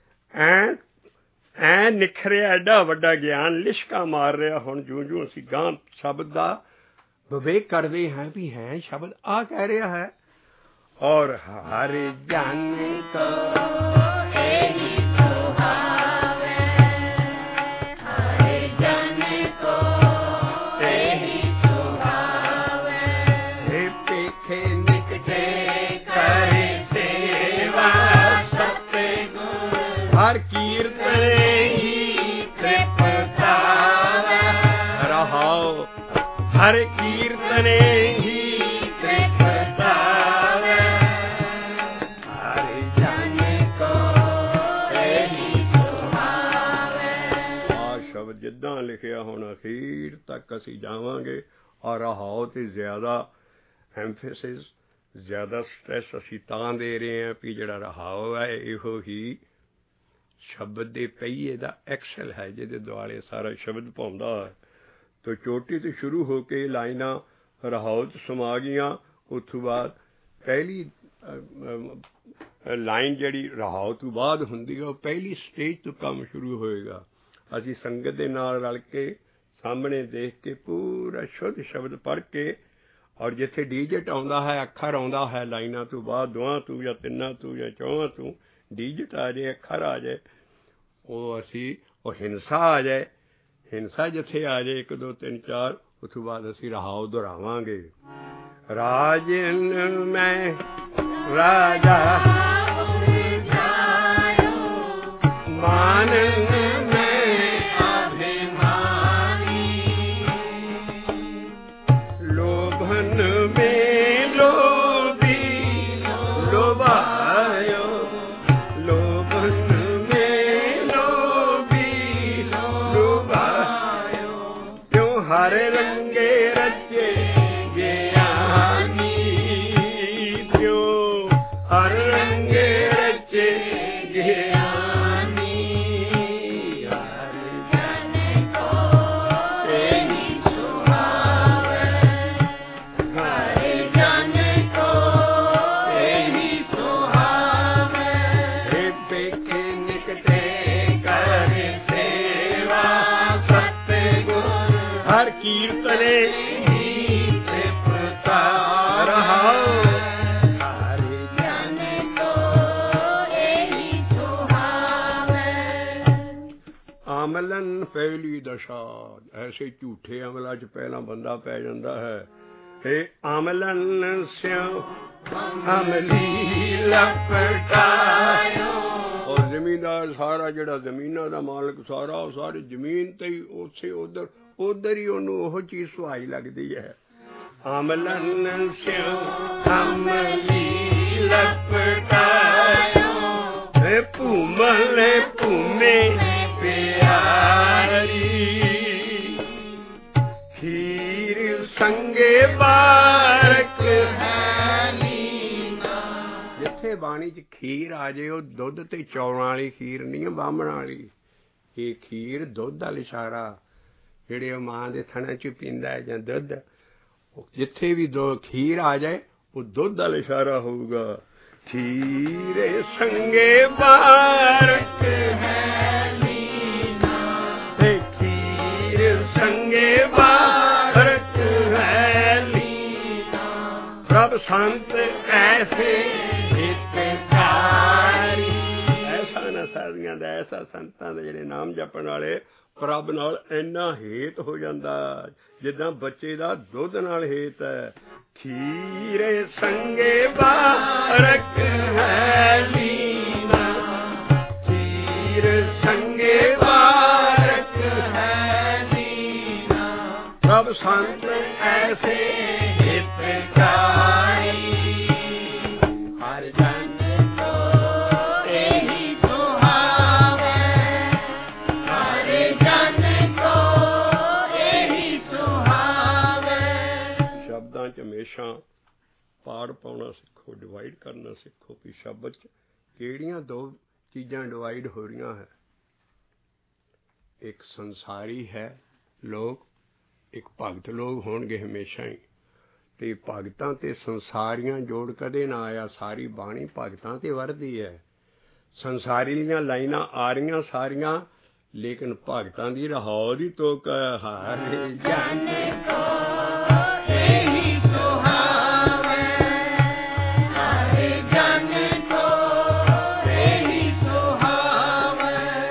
ਐ ਨਿਖਰਿਆ, ਐਡਾ ਵੱਡਾ ਗਿਆਨ ਲਿਸ਼ਕਾ ਮਾਰ ਰਿਹਾ। ਹੁਣ ਜਿਉਂ ਅਸੀਂ ਗਾਂ ਸ਼ਬਦ ਦਾ ਵਿਵੇਕ ਕਰਦੇ ਹਾਂ ਵੀ ਹੈ ਸ਼ਬਦ ਆ ਕਹਿ ਰਿਹਾ ਹੈ। ਔਰ ਹਰ ਜਨ ਕੋ ਇਹੀ ਸੁਹਾਵੈ ਹਰ ਜਨ ਕੋ ਇਹੀ ਸੁਹਾਵੈ ਇਹ ਪੇਖੇ ਨਿਕਟੇ ਕਰੇ ਸੇਵਾ ਸਤੇ ਗੁਰ ਹਰ ਕੀਰਤਨੇ ਹੀ ਤ੍ਰਿਪਤਾਵੈ ਰਹਾਉ ਹਰ ਕੀਰਤਨੇ ਹੀ ਤ੍ਰਿਪਤਾਵੈ ਹਰ ਜਨ ਕੋ ਇਹੀ ਸੁਹਾਵੈ। ਆ ਸ਼ਬਦ ਜਿੱਦਾਂ ਲਿਖਿਆ ਹੁਣ ਅਖੀਰ ਤੱਕ ਅਸੀਂ ਜਾਵਾਂਗੇ। ਔਰ ਰਹਾਉ ਤੇ ਜ਼ਿਆਦਾ ਐਮਫੇਸਿਸ, ਜ਼ਿਆਦਾ ਸਟ੍ਰੈਸ ਅਸੀਂ ਤਾਂ ਦੇ ਰਹੇ ਹਾਂ ਵੀ ਜਿਹੜਾ ਰਹਾਉ ਹੈ ਇਹੋ ਹੀ ਸ਼ਬਦ ਦੇ ਪਹੀਏ ਦਾ ਐਕਸਲ ਹੈ, ਜਿਹਦੇ ਦੁਆਲੇ ਸਾਰਾ ਸ਼ਬਦ ਪਾਉਂਦਾ ਹੈ। ਤੋ ਚੋਟੀ ਤੋਂ ਸ਼ੁਰੂ ਹੋ ਕੇ ਲਾਈਨਾਂ ਰਹਾਉ 'ਚ ਸਮਾ ਗਈਆਂ। ਉਸ ਤੋਂ ਬਾਅਦ ਪਹਿਲੀ ਲਾਈਨ ਜਿਹੜੀ ਰਹਾਉ ਤੋਂ ਬਾਅਦ ਹੁੰਦੀ ਹੈ ਉਹ ਪਹਿਲੀ ਸਟੇਜ ਤੋਂ ਕੰਮ ਸ਼ੁਰੂ ਹੋਏਗਾ। ਅਸੀਂ ਸੰਗਤ ਦੇ ਨਾਲ ਰਲ ਕੇ ਸਾਹਮਣੇ ਦੇਖ ਕੇ ਪੂਰਾ ਸ਼ੁੱਧ ਸ਼ਬਦ ਪੜ੍ਹ ਕੇ, ਔਰ ਜਿੱਥੇ ਡੀਜਿਟ ਆਉਂਦਾ ਹੈ, ਅੱਖਰ ਆਉਂਦਾ ਹੈ ਲਾਈਨਾਂ ਤੋਂ ਬਾਅਦ, ਦੋਹਾਂ ਤੋਂ ਜਾਂ ਤਿੰਨਾਂ ਤੋਂ ਜਾਂ ਚੌਹਾਂ ਤੋਂ ਡੀਜਿਟ ਆ ਜਾਏ, ਅੱਖਰ ਆ ਜਾਏ, ਉਹ ਅਸੀਂ ਉਹ ਹਿੰਸਾ ਆ ਜਾਏ, ਹਿੰਸਾ ਜਿੱਥੇ ਆ ਜਾਏ 1 2 3 4, ਉਸ ਤੋਂ ਬਾਅਦ ਅਸੀਂ ਰਹਾਉ ਦੁਹਰਾਵਾਂਗੇ। ਰਾਜਨ ਮੈਂ ਰਾਜਾ ਮਾਨਨ ਮੈਂ ਅਭਿਮਾਨੀ, ਲੋਭਨ ਮੈਂ ਲੋਭੀ ਲੋਭਾਇਓ, ਲੋਭਨ ਮੈਂ ਲੋਭੀ ਲੋਭਾਇਓ, ਕਿਉਂ ਹਰ ਰੰਗੇ ਰਚੇ ਗਿਆਨੀ, ਕਿਉਂ ਹਰ ਰੰਗੇ ਰਚੇ ਗਿਆਨੀ। हर कीर्तने तृप्ता रहाओ, हरे जन को यही सुहावे। आमलन पहली दशा, ऐसे झूठे अमला च पहला बंदा पै जांदा है। हे आमलन स्यों अमली लपटायो, और जमींदार सारा जिहड़ा जमीनां दा मालक सारा, ਉਹ सारी ਜ਼ਮੀਨ ਤੇ ਹੀ ਉੱਥੇ ਉਧਰ ਹੀ ਉਹਨੂੰ ਉਹ ਚੀਜ਼ ਸੁਹਾਈ ਲੱਗਦੀ ਹੈ। ਆਮਲਨ ਸਿਉ ਅਮਲੀ ਲਪਟਾਇਓ, ਏ ਭੂਮਲੇ ਭੂਮੇ ਪਿਆਰੀ, ਖੀਰ ਸੰਗੇ ਬਾਰਕ ਹੈ ਲੀਨਾ। ਜਿੱਥੇ ਬਾਣੀ 'ਚ ਖੀਰ ਆ ਜੇ ਉਹ ਦੁੱਧ ਤੇ ਚੌਲਾਂ ਵਾਲੀ ਖੀਰ ਨਹੀਂ, ਬਾਹਮਣ ਵਾਲੀ। ਇਹ ਖੀਰ ਦੁੱਧ ਵਾਲੀ ਇਸ਼ਾਰਾ, ਜਿਹੜੇ ਉਹ ਮਾਂ ਦੇ ਥਣਾਂ 'ਚ ਪੀਂਦਾ ਹੈ ਜਾਂ ਦੁੱਧ, ਜਿੱਥੇ ਵੀ ਖੀਰ ਆ ਜਾਏ ਉਹ ਦੁੱਧ ਵਾਲਾ ਇਸ਼ਾਰਾ ਹੋਊਗਾ। ਖੀਰੇ ਸੰਗੇ ਬਾਰਕ ਹੈ ਲੀਨਾ, ਖੀਰ ਸੰਗੇ ਬਾਰਕ ਹੈ ਲੀਨਾ, ਪ੍ਰਭ ਸੰਤ ਐਸੇ ਹਿਤਕਾਰੀ। ਐਸਾ ਨਾ ਸਾਧੀਆਂ ਦਾ, ਐਸਾ ਸੰਤਾਂ ਦੇ ਜਿਹੜੇ ਨਾਮ ਜਪਣ ਵਾਲੇ, ਪ੍ਰਭ ਨਾਲ ਇੰਨਾ ਹੇਤ ਹੋ ਜਾਂਦਾ ਜਿੱਦਾਂ ਬੱਚੇ ਦਾ ਦੁੱਧ ਨਾਲ ਹੇਤ ਹੈ। ਖੀਰੇ ਸੰਗੇ ਬਾਰਕ ਹੈ ਲੀਨਾ, ਖੀਰ ਸੰਗੇ ਬਾਰਕ ਹੈ ਲੀਨਾ, ਪ੍ਰਭ ਸੰਤ ਐਸੇ ਹਿਤਕਾਰੀ। ਹਰ ਜਨ ਹਮੇਸ਼ਾ ਪਾੜ ਪਾਉਣਾ ਸਿੱਖੋ, ਡਿਵਾਈਡ ਕਰਨਾ ਸਿੱਖੋ ਕਿ ਸ਼ਬਦ 'ਚ ਕਿਹੜੀਆਂ ਦੋ ਚੀਜ਼ਾਂ ਡਿਵਾਈਡ ਹੋ ਰਹੀਆਂ ਹੈ। ਇੱਕ ਸੰਸਾਰੀ ਹੈ ਲੋਕ, ਇੱਕ ਭਗਤ ਲੋਕ ਹੋਣਗੇ ਹਮੇਸ਼ਾ ਹੀ, ਤੇ ਭਗਤਾਂ ਤੇ ਸੰਸਾਰੀਆਂ ਜੋੜ ਕਦੇ ਨਾ ਆਇਆ। ਸਾਰੀ ਬਾਣੀ ਭਗਤਾਂ ਤੇ ਵਰਦੀ ਹੈ। ਸੰਸਾਰੀ ਦੀਆਂ ਲਾਈਨਾਂ ਆ ਰਹੀਆਂ ਸਾਰੀਆਂ, ਲੇਕਿਨ ਭਗਤਾਂ ਦੀ ਰਹਾਉ ਦੀ ਤੋਕ ਹਰੇ ਜਨ ਕੋ ਇਹੀ ਸੁਹਾਵੇ, ਹਰੇ ਜਨ ਕੋ ਇਹੀ ਸੁਹਾਵੇ।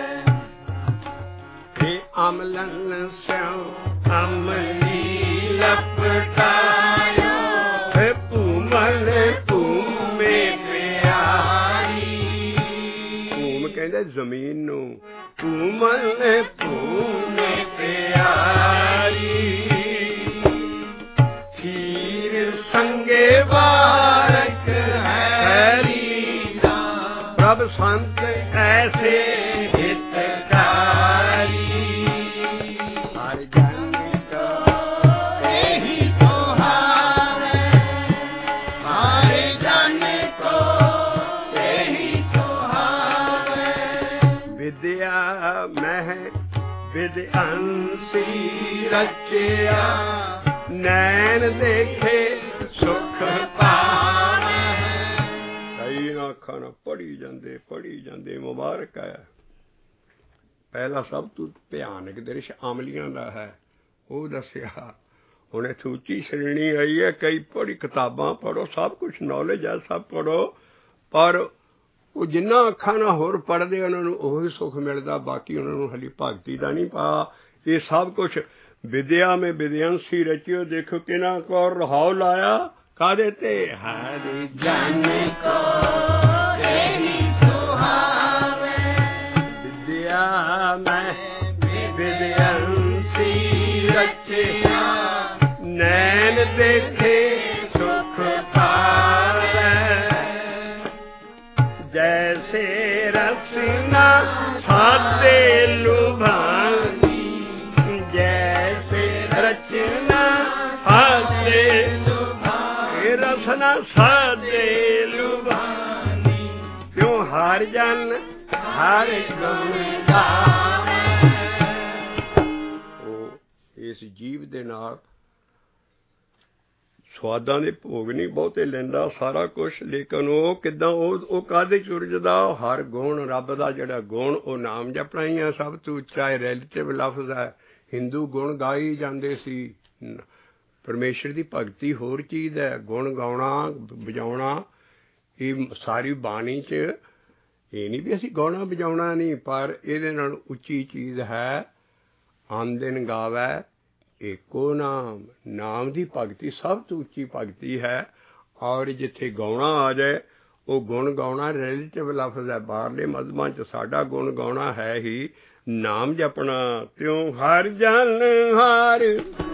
हे ਅਮਲਨ ਸਿਉ ਅਮਲੀ ਲਪਟਾਇਓ, हे ਭੂਮਲ ਭੂਮੇ ਪਿਆਰੀ। ਭੂਮ ਕਹਿੰਦੇ ਜ਼ਮੀਨ ਨੂੰ, ਭੂਮਲ ਭੂਮੇ ਪਿਆਰੀ। ਖੀਰ ਸੰਗੇ ਬਾਰਕ ਹੈ ਲੀਨਾ, ਪ੍ਰਭ ਸੰਤ ਐਸੇ ਹਿਤਕਾਰੀ। ਹਰ ਜਨ ਕੋ ਇਹੀ ਸੁਹਾਵੇ, ਹਰ ਜਨ ਕੋ ਇਹੀ ਸੁਹਾਵੇ। ਵਿਦਿਆ ਮਹਿ ਵਿਦਅੰਸੀ ਰਚਿਆ, ਨੈਣ ਦੇਖੇ ਸੁਖ ਪਾਵੈ। ਕਈ ਨਾ ਆਖਣ ਪੜ੍ਹੀ ਜਾਂਦੇ। ਮੁਬਾਰਕ ਹੈ। ਪਹਿਲਾ ਸਭ ਤੋਂ ਭਿਆਨਕ ਦ੍ਰਿਸ਼ ਆਮਲੀਆਂ ਦਾ ਹੈ, ਉਹ ਦੱਸਿਆ। ਹੁਣ ਇੱਥੇ ਉੱਚੀ ਸ਼੍ਰੇਣੀ ਆਈ ਹੈ। ਕਈ ਪੜ੍ਹੀ ਕਿਤਾਬਾਂ ਪੜ੍ਹੋ, ਸਭ ਕੁਛ ਨੌਲੇਜ ਹੈ, ਸਭ ਪੜ੍ਹੋ, ਪਰ ਉਹ ਜਿੰਨਾ ਅੱਖਾਂ ਨਾਲ ਹੋਰ ਪੜ੍ਹਦੇ ਉਹਨਾਂ ਨੂੰ ਉਹੀ ਸੁੱਖ ਮਿਲਦਾ, ਬਾਕੀ ਉਹਨਾਂ ਨੂੰ ਹਾਲੀ ਭਗਤੀ ਦਾ ਨਹੀਂ ਪਾ। ਇਹ ਸਭ ਕੁਛ ਵਿਦਿਆ ਮੇਂ ਵਿਦਿਅੰਸੀ ਰਚਿਓ। ਦੇਖੋ ਕਿਹਨਾਂ ਕੋਲ ਰਹਾਉ ਲਾਇਆ, ਕਾਹਦੇ ਤੇ? ਹਰਿ ਜਨ ਕੋ ਇਹੀ ਸੁਹਾਵੇ, ਵਿਦਿਆ ਮੈਂ ਵਿਦਿਅੰਸੀ ਰਚਿਆ, ਨੈਣ ਦੇਖੇ ਸੁਖ ਪਾਵੇ, ਜੈਸੇ ਰਸਨਾ ਸਾਦੇ ਲੁਭਾਨੀ, ਜੈਸੇ ਰਚਨਾ ਸਾਦੇ ਲੁਭਾਨੀ, ਰਸਨਾ ਸਾਦੇ ਲੁਭਾਨੀ, ਕਿਉਂ ਹਰ ਜਨ ਹਰ ਗੁਣ ਗਾਵੇ। ਉਹ ਇਸ ਜੀਵ ਦੇ ਨਾਲ ਸਵਾਦਾਂ ਦੇ ਭੋਗ ਨਹੀਂ ਬਹੁਤੇ ਲੈਂਦਾ, ਸਾਰਾ ਕੁਛ, ਲੇਕਿਨ ਉਹ ਕਿੱਦਾਂ, ਉਹ ਕਾਹਦੇ ਚ ਉਰਜਦਾ? ਹਰ ਗੁਣ, ਰੱਬ ਦਾ ਜਿਹੜਾ ਗੁਣ, ਉਹ ਨਾਮ ਜਪਣਾ ਹੀ ਆ ਸਭ ਤੋਂ ਉੱਚਾ। ਇਹ ਰਿਲੇਟਿਵ ਲਫ਼ਜ਼ ਹੈ। ਹਿੰਦੂ ਗੁਣ ਗਾਈ ਜਾਂਦੇ ਸੀ, ਪਰਮੇਸ਼ਰ ਦੀ ਭਗਤੀ ਹੋਰ ਚੀਜ਼ ਹੈ। ਗੁਣ ਗਾਉਣਾ, ਵਜਾਉਣਾ, ਇਹ ਸਾਰੀ ਬਾਣੀ 'ਚ ਇਹ ਨਹੀਂ ਵੀ ਅਸੀਂ ਗਾਉਣਾ ਵਜਾਉਣਾ ਨਹੀਂ, ਪਰ ਇਹਦੇ ਨਾਲ ਉੱਚੀ ਚੀਜ਼ ਹੈ। ਆਨ ਦਿਨ ਗਾਵੈ ਏਕੋ ਨਾਮ, ਨਾਮ ਦੀ ਭਗਤੀ ਸਭ ਤੋਂ ਉੱਚੀ ਭਗਤੀ ਹੈ। ਔਰ ਜਿੱਥੇ ਗਾਉਣਾ ਆ ਜਾਏ, ਉਹ ਗੁਣ ਗਾਉਣਾ ਰਿਲੇਟਿਵ ਲਫ਼ਜ਼ ਹੈ। ਬਾਹਰਲੇ ਮਜ਼੍ਹਬਾਂ 'ਚ ਸਾਡਾ ਗੁਣ ਗਾਉਣਾ ਹੈ ਹੀ ਨਾਮ ਜਪਣਾ। ਕਿਉਂ ਹਰ ਜਨ ਹਰ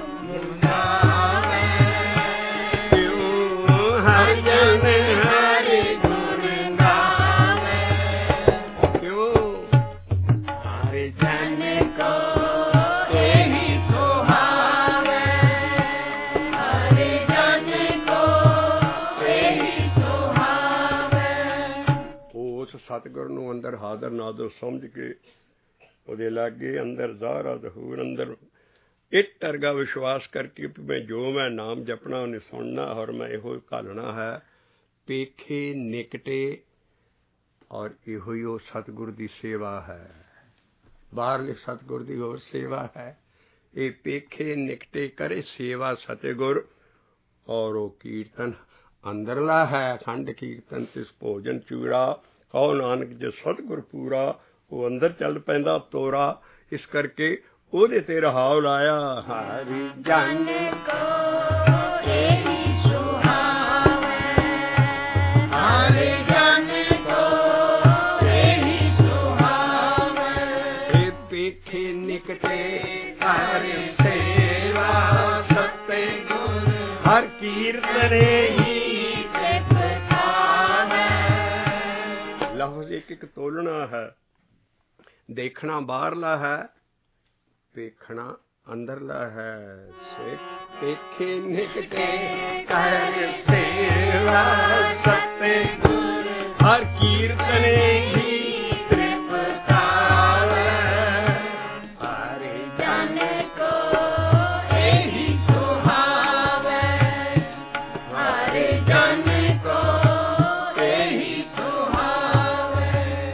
ਕਿਉਂ ਹਰ ਜਨ ਹਰ ਗੁਣ ਗਾਵੇ, ਕਿਉਂ ਹਰ ਜਨ ਕੋ ਇਹੀ ਸੁਹਾਵੇ, ਹਰ ਜਨ ਕੋ ਇਹੀ ਸੁਹਾਵੇ। ਉਸ ਸਤਿਗੁਰ ਨੂੰ ਅੰਦਰ ਹਾਜ਼ਰ ਨਾਜ਼ਰ ਸਮਝ ਕੇ ਉਹਦੇ ਲਾਗੇ ਅੰਦਰ ਜ਼ਾਹਰਾ ਜ਼ਹੂਰ, ਅੰਦਰ ਇੱਟ ਵਰਗਾ ਵਿਸ਼ਵਾਸ ਕਰਕੇ ਵੀ ਮੈਂ ਨਾਮ ਜਪਣਾ, ਉਹਨੇ ਸੁਣਨਾ ਔਰ ਮੈਂ ਇਹੋ ਘਾਲਣਾ ਹੈ। ਪੇਖੇ ਨਿਕਟੇ, ਔਰ ਇਹੋ ਹੀ ਉਹ ਸਤਿਗੁਰ ਦੀ ਸੇਵਾ ਹੈ। ਬਾਹਰਲੇ ਸਤਿਗੁਰ ਦੀ ਹੋਰ ਸੇਵਾ ਹੈ। ਇਹ ਪੇਖੇ ਨਿਕਟੇ ਕਰੇ ਸੇਵਾ ਸਤਿਗੁਰ, ਔਰ ਉਹ ਕੀਰਤਨ ਅੰਦਰਲਾ ਹੈ। ਅਖੰਡ ਕੀਰਤਨ ਤਿਸ ਭੋਜਨ ਚੂਰਾ, ਕਹੋ ਨਾਨਕ ਜੇ ਸਤਿਗੁਰ ਪੂਰਾ, ਉਹ ਅੰਦਰ ਚੱਲ ਪੈਂਦਾ ਤੋਰਾ। ਇਸ ਕਰਕੇ ਉਹਦੇ ਤੇ ਰਹਾਉ ਲਾਇਆ। ਹਰਿ ਜਨ ਕੋ ਇਹੀ ਸੁਹਾਵੇ, ਹਰਿ ਜਨ ਕੋ ਇਹੀ ਸੁਹਾਵੇ, ਇਹ ਪੇਖੇ ਨਿਕਟੇ ਹਰ ਸੇਵਾ ਸਤਿਗੁਰ, ਹਰ ਕੀਰਤਨੇ ਹੀ ਚਿਤ ਭਾਵੈ। ਲਫ਼ਜ਼ ਇੱਕ ਇੱਕ ਤੋਲਣਾ ਹੈ। ਦੇਖਣਾ ਬਾਹਰਲਾ ਹੈ, ਵੇਖਣਾ ਅੰਦਰਲਾ ਹੈ। ਪੇਖੇ ਨਿਕਟੇ ਕਰ ਸੇਵਾ ਸਤਿਗੁਰ, ਹਰ ਕੀਰਤਨੇ ਹੀ ਤ੍ਰਿਪਤਾਵੈ, ਹਰ ਜਨ ਕੋ ਇਹੀ ਸੁਹਾਵੇ, ਹਰ ਜਨ ਕੋ ਇਹੀ ਸੁਹਾਵੇ।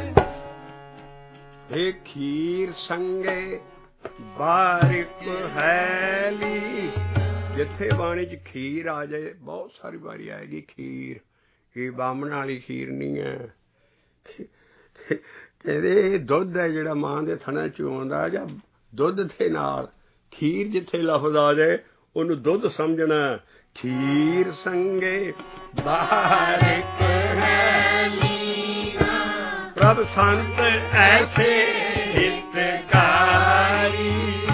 ਇਹ ਖੀਰ ਸੰਗੇ ਬਾਰਿਕ ਹੈ ਲੀ, ਜਿੱਥੇ ਬਾਣੀ 'ਚ ਖੀਰ ਆ ਜਾਏ, ਬਹੁਤ ਸਾਰੀ ਵਾਰੀ ਆਏਗੀ ਖੀਰ। ਇਹ ਬਾਹਮਣ ਵਾਲੀ ਖੀਰ ਨਹੀਂ ਹੈ। ਕਹਿੰਦੇ ਦੁੱਧ ਹੈ ਜਿਹੜਾ ਮਾਂ ਦੇ ਥਣਾਂ 'ਚੋਂ ਆਉਂਦਾ, ਜਾਂ ਦੁੱਧ ਦੇ ਨਾਲ ਖੀਰ ਜਿੱਥੇ ਲਫ਼ਜ਼ ਆ ਜਾਏ ਉਹਨੂੰ ਦੁੱਧ ਸਮਝਣਾ। ਖੀਰ ਸੰਗੇ ਬਾਰਿਕ ਹੈ ਲੀ, ਪ੍ਰਭ ਸੰਤ ਐਸੇ ਹਿਤਕਾਰੀ,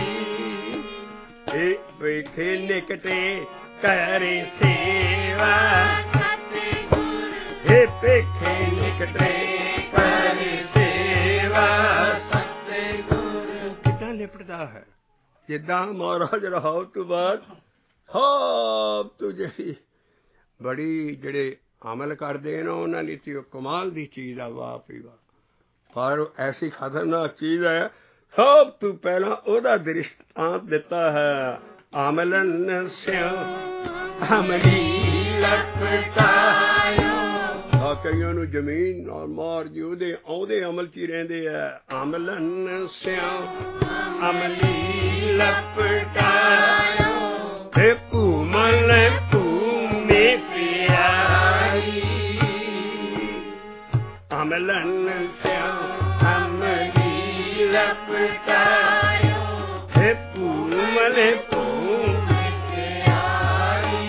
ਇਹ ਵੇਖੇ ਨਿਕਟੇ ਕਰੇ ਸੇਵਾ ਸਤਿਗੁਰ, ਇਹ ਵੇਖੇ ਨਿਕਟੇ ਕਰੇ ਸੇਵਾ ਸਤਿਗੁਰ। ਕਿੱਦਾਂ ਲਿਪਟਦਾ ਹੈ, ਜਿੱਦਾਂ ਮਹਾਰਾਜ ਰਹਾਉ ਤੋਂ ਬਾਅਦ ਸਭ ਤੋਂ ਜਿਹੜੀ ਬੜੀ ਜਿਹੜੇ ਅਮਲ ਕਰਦੇ ਨੇ ਉਹਨਾਂ ਲਈ ਤੇ ਉਹ ਕਮਾਲ ਦੀ ਚੀਜ਼ ਆ। ਵਾਹ ਪੀ ਵਾਹ। ਪਰ ਐਸੀ ਖਤਰਨਾਕ ਚੀਜ਼ ਹੈ। ਸਭ ਤੋਂ ਪਹਿਲਾਂ ਉਹਦਾ ਦ੍ਰਿਸ਼ਟਾਂਤ ਦਿੱਤਾ ਹੈ। ਅਮਲਨ ਸਿਉ ਅਮਲੀ ਲਪਟਾਇਓ, ਕਈਆਂ ਨੂੰ ਜ਼ਮੀਨ ਨਾਲ ਮਾਰ ਜੀ ਉਹਦੇ ਅਮਲ 'ਚ ਹੀ ਰਹਿੰਦੇ ਆ। ਅਮਲਨ ਸਿਆਉ ਅਮਲੀ ਲਪਟਾਇਓ ਤੇ ਭੂਮਲ ਭੂਮੇ ਪਿਆਰੀ। ਅਮਲਨ ਸਿਆਉ ਅਮਲੀ ਲਪਟਾਇਓ ਤੇ ਭੂਮਲ ਭੂਮੇ ਪਿਆਰੀ।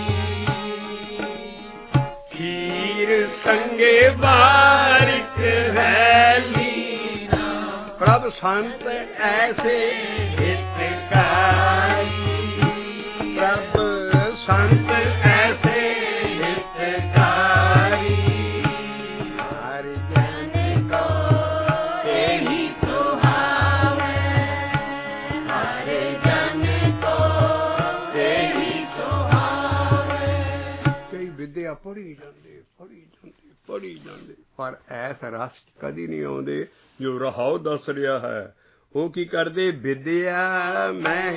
ਖੀਰ ਸੰਗੇ ਬਾਰਿਕ ਹੈ ਲੀਨਾ ਪ੍ਰਭ ਸੰਤ ਐਸੇ ਹਿਤਕਾਰੀ। ਪ੍ਰਭ ਸੰਤ ਐਸੇ ਹਿਤਕਾਰੀ। ਹਰ ਜਨ ਕੋ ਇਹੀ ਸੁਹਾਵੇ ਹਰ ਜਨ ਕੋ ਇਹੀ ਸੁਹਾਵੇ। ਕਈ ਵਿਦਿਆ ਪੜ੍ਹੀ ਜਾਂਦੇ ਪਰ ਐਸ ਰਸ ਕਦੀ ਨਹੀਂ ਆਉਂਦੇ ਜੋ ਰਹਾਉ ਦੱਸ ਰਿਹਾ ਹੈ। ਉਹ ਕੀ ਕਰਦੇ? ਵਿਦਿਆ ਮੈਂ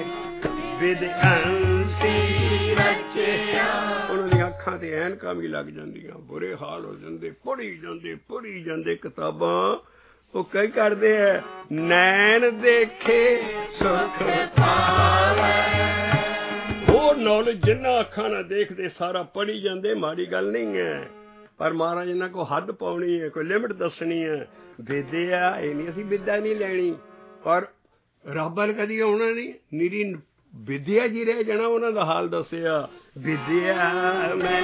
ਵਿਦਅੰਸੀ ਰਚਿਆ। ਉਹਨਾਂ ਦੀਆਂ ਅੱਖਾਂ ਤੇ ਐਨਕਾਂ ਵੀ ਲੱਗ ਜਾਂਦੀਆਂ, ਬੁਰੇ ਹਾਲ ਹੋ ਜਾਂਦੇ, ਪੜ੍ਹੀ ਜਾਂਦੇ ਕਿਤਾਬਾਂ। ਉਹ ਕਈ ਕਰਦੇ ਹੈ ਨੈਣ ਦੇਖੇ ਸੁਖ ਪਾਵੇ। ਉਹ ਨੌਲੇਜ ਜਿੰਨਾ ਅੱਖਾਂ ਨਾਲ ਦੇਖਦੇ ਸਾਰਾ ਪੜ੍ਹੀ ਜਾਂਦੇ, ਮਾੜੀ ਗੱਲ ਨਹੀਂ ਹੈ। ਪਰ ਮਹਾਰਾਜ ਇਹਨਾਂ ਕੋਲ ਹੱਦ ਪਾਉਣੀ ਹੈ, ਕੋਈ ਲਿਮਟ ਦੱਸਣੀ ਹੈ। ਵਿਦਿਆ ਇਹ ਨਹੀਂ ਅਸੀਂ ਵਿਦਿਆ ਨਹੀਂ ਲੈਣੀ, ਪਰ ਰੱਬ ਵੱਲ ਕਦੀ ਆਉਣਾ ਨਹੀਂ। ਨਿਰੀ ਵਿਦਿਆ ਜੀ ਰਹਿ ਜਾਣਾ। ਉਹਨਾਂ ਦਾ ਹਾਲ ਦੱਸਿਆ। ਵਿਦਿਆ ਮੈਂ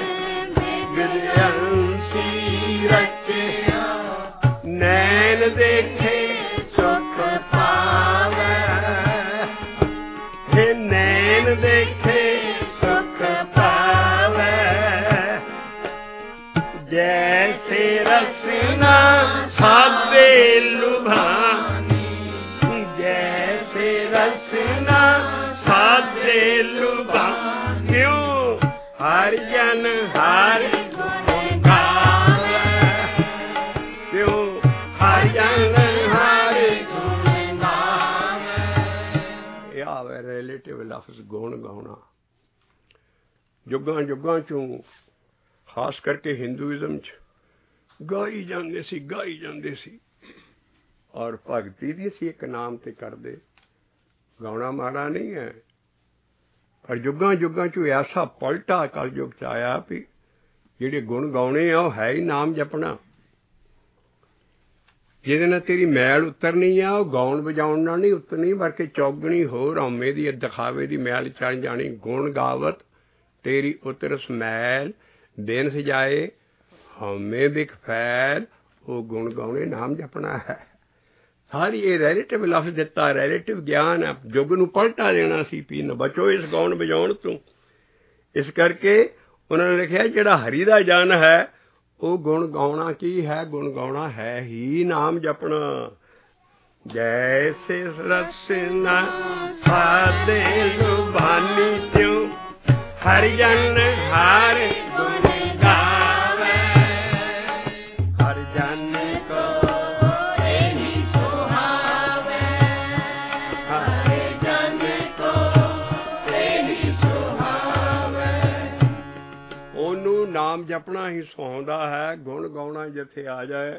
ਵਿਦਅੰਸੀ ਰਚਿਆ ਨੈਣ ਦੇਖੇ ਸੁਖ ਪਾਵੇ। ਹੇ ਨੈਣ ਦੇਖੇ ਸੁਖ ਪਾਵੇ। ਜੈਸੇ ਰਸਨਾ ਸਾਦੇ ਲੁਭਾਨੀ। ਜੈਸੇ ਰਸਨਾ ਸਾਦੇ ਲੁਭਾਨਿਓ ਹਰ ਜਨ ਹਰ ਗੁਣ ਗਾਵੇ। ਕਿਉਂ ਹਰ ਜਨ ਹਰ ਗੁਣ ਗਾਵੇ। ਇਹ ਆਵੇ ਰਿਲੇਟਿਵ ਲਫ਼ਜ਼ ਗੁਣ ਗਾਉਣਾ। ਜੁਗਾਂ ਚੋਂ ਖਾਸ ਕਰਕੇ ਹਿੰਦੂਇਜ਼ਮ 'ਚ ਗਾਈ ਜਾਂਦੇ ਸੀ ਔਰ ਭਗਤੀ ਦੀ ਅਸੀਂ ਇੱਕ ਨਾਮ ਤੇ ਕਰਦੇ। ਗਾਉਣਾ ਮਾੜਾ ਨਹੀਂ ਹੈ, ਪਰ ਜੁਗਾਂ 'ਚੋਂ ਐਸਾ ਪਲਟਾ ਕਲਯੁਗ 'ਚ ਆਇਆ ਵੀ ਜਿਹੜੇ ਗੁਣ ਗਾਉਣੇ ਆ ਉਹ ਹੈ ਹੀ ਨਾਮ ਜਪਣਾ। ਜਿਹਦੇ ਨਾਲ ਤੇਰੀ ਮੈਲ ਉਤਰਨੀ ਆ ਉਹ ਗਾਉਣ ਵਜਾਉਣ ਨਾਲ ਨਹੀਂ ਉਤਰਨੀ, ਬਲਕਿ ਚੌਗਣੀ ਹੋਰ ਹਉਮੈ ਦੀ ਦਿਖਾਵੇ ਦੀ ਮੈਲ ਚੜ੍ਹ ਜਾਣੀ। ਗੁਣ ਗਾਵਤ ਤੇਰੀ ਉਤਰਸ ਮੈਲ ਦਿਨ ਸਜਾਏ ਹਉਮੈ ਬਿਖ ਫੈਲ। ਉਹ ਗੁਣ ਗਾਉਣੇ ਨਾਮ ਜਪਣਾ ਹੈ। ਸਾਰੀ ਇਹ ਰਿਲੇਟਿਵ ਲਫ਼ਜ਼ ਦਿੱਤਾ, ਰਿਲੇਟਿਵ ਗਿਆਨ ਹੈ। ਯੁੱਗ ਨੂੰ ਪਲਟਾ ਦੇਣਾ ਸੀ ਵੀ ਬਚੋ ਇਸ ਗਾਉਣ ਵਜਾਉਣ ਤੋਂ। ਇਸ ਕਰਕੇ ਉਹਨਾਂ ਨੇ ਲਿਖਿਆ ਜਿਹੜਾ ਹਰੀ ਦਾ ਜਨ ਹੈ ਉਹ ਗੁਣ ਗਾਉਣਾ ਕੀ ਹੈ? ਗੁਣ ਗਾਉਣਾ ਹੈ ਹੀ ਨਾਮ ਜਪਣਾ। ਜੈਸੇ ਰਸਨਾ ਸਾਦੇ ਲੁਭਾਨੀ ਤਿਉ ਹਰਿ ਜਨ ਹਰ ਗੁਣ ਗਾਵੇ। ਹਰ ਜਨ ਕੋ ਇਹੀ ਸੁਹਾਵੇ ਹਰ ਜਨ ਕੋ ਇਹੀ ਸੁਹਾਵੇ। ਉਹਨੂੰ ਨਾਮ ਜਪਣਾ ਹੀ ਸੁਹਾਉਂਦਾ ਹੈ। ਗੁਣ ਗਾਉਣਾ ਜਿੱਥੇ ਆ ਜਾਏ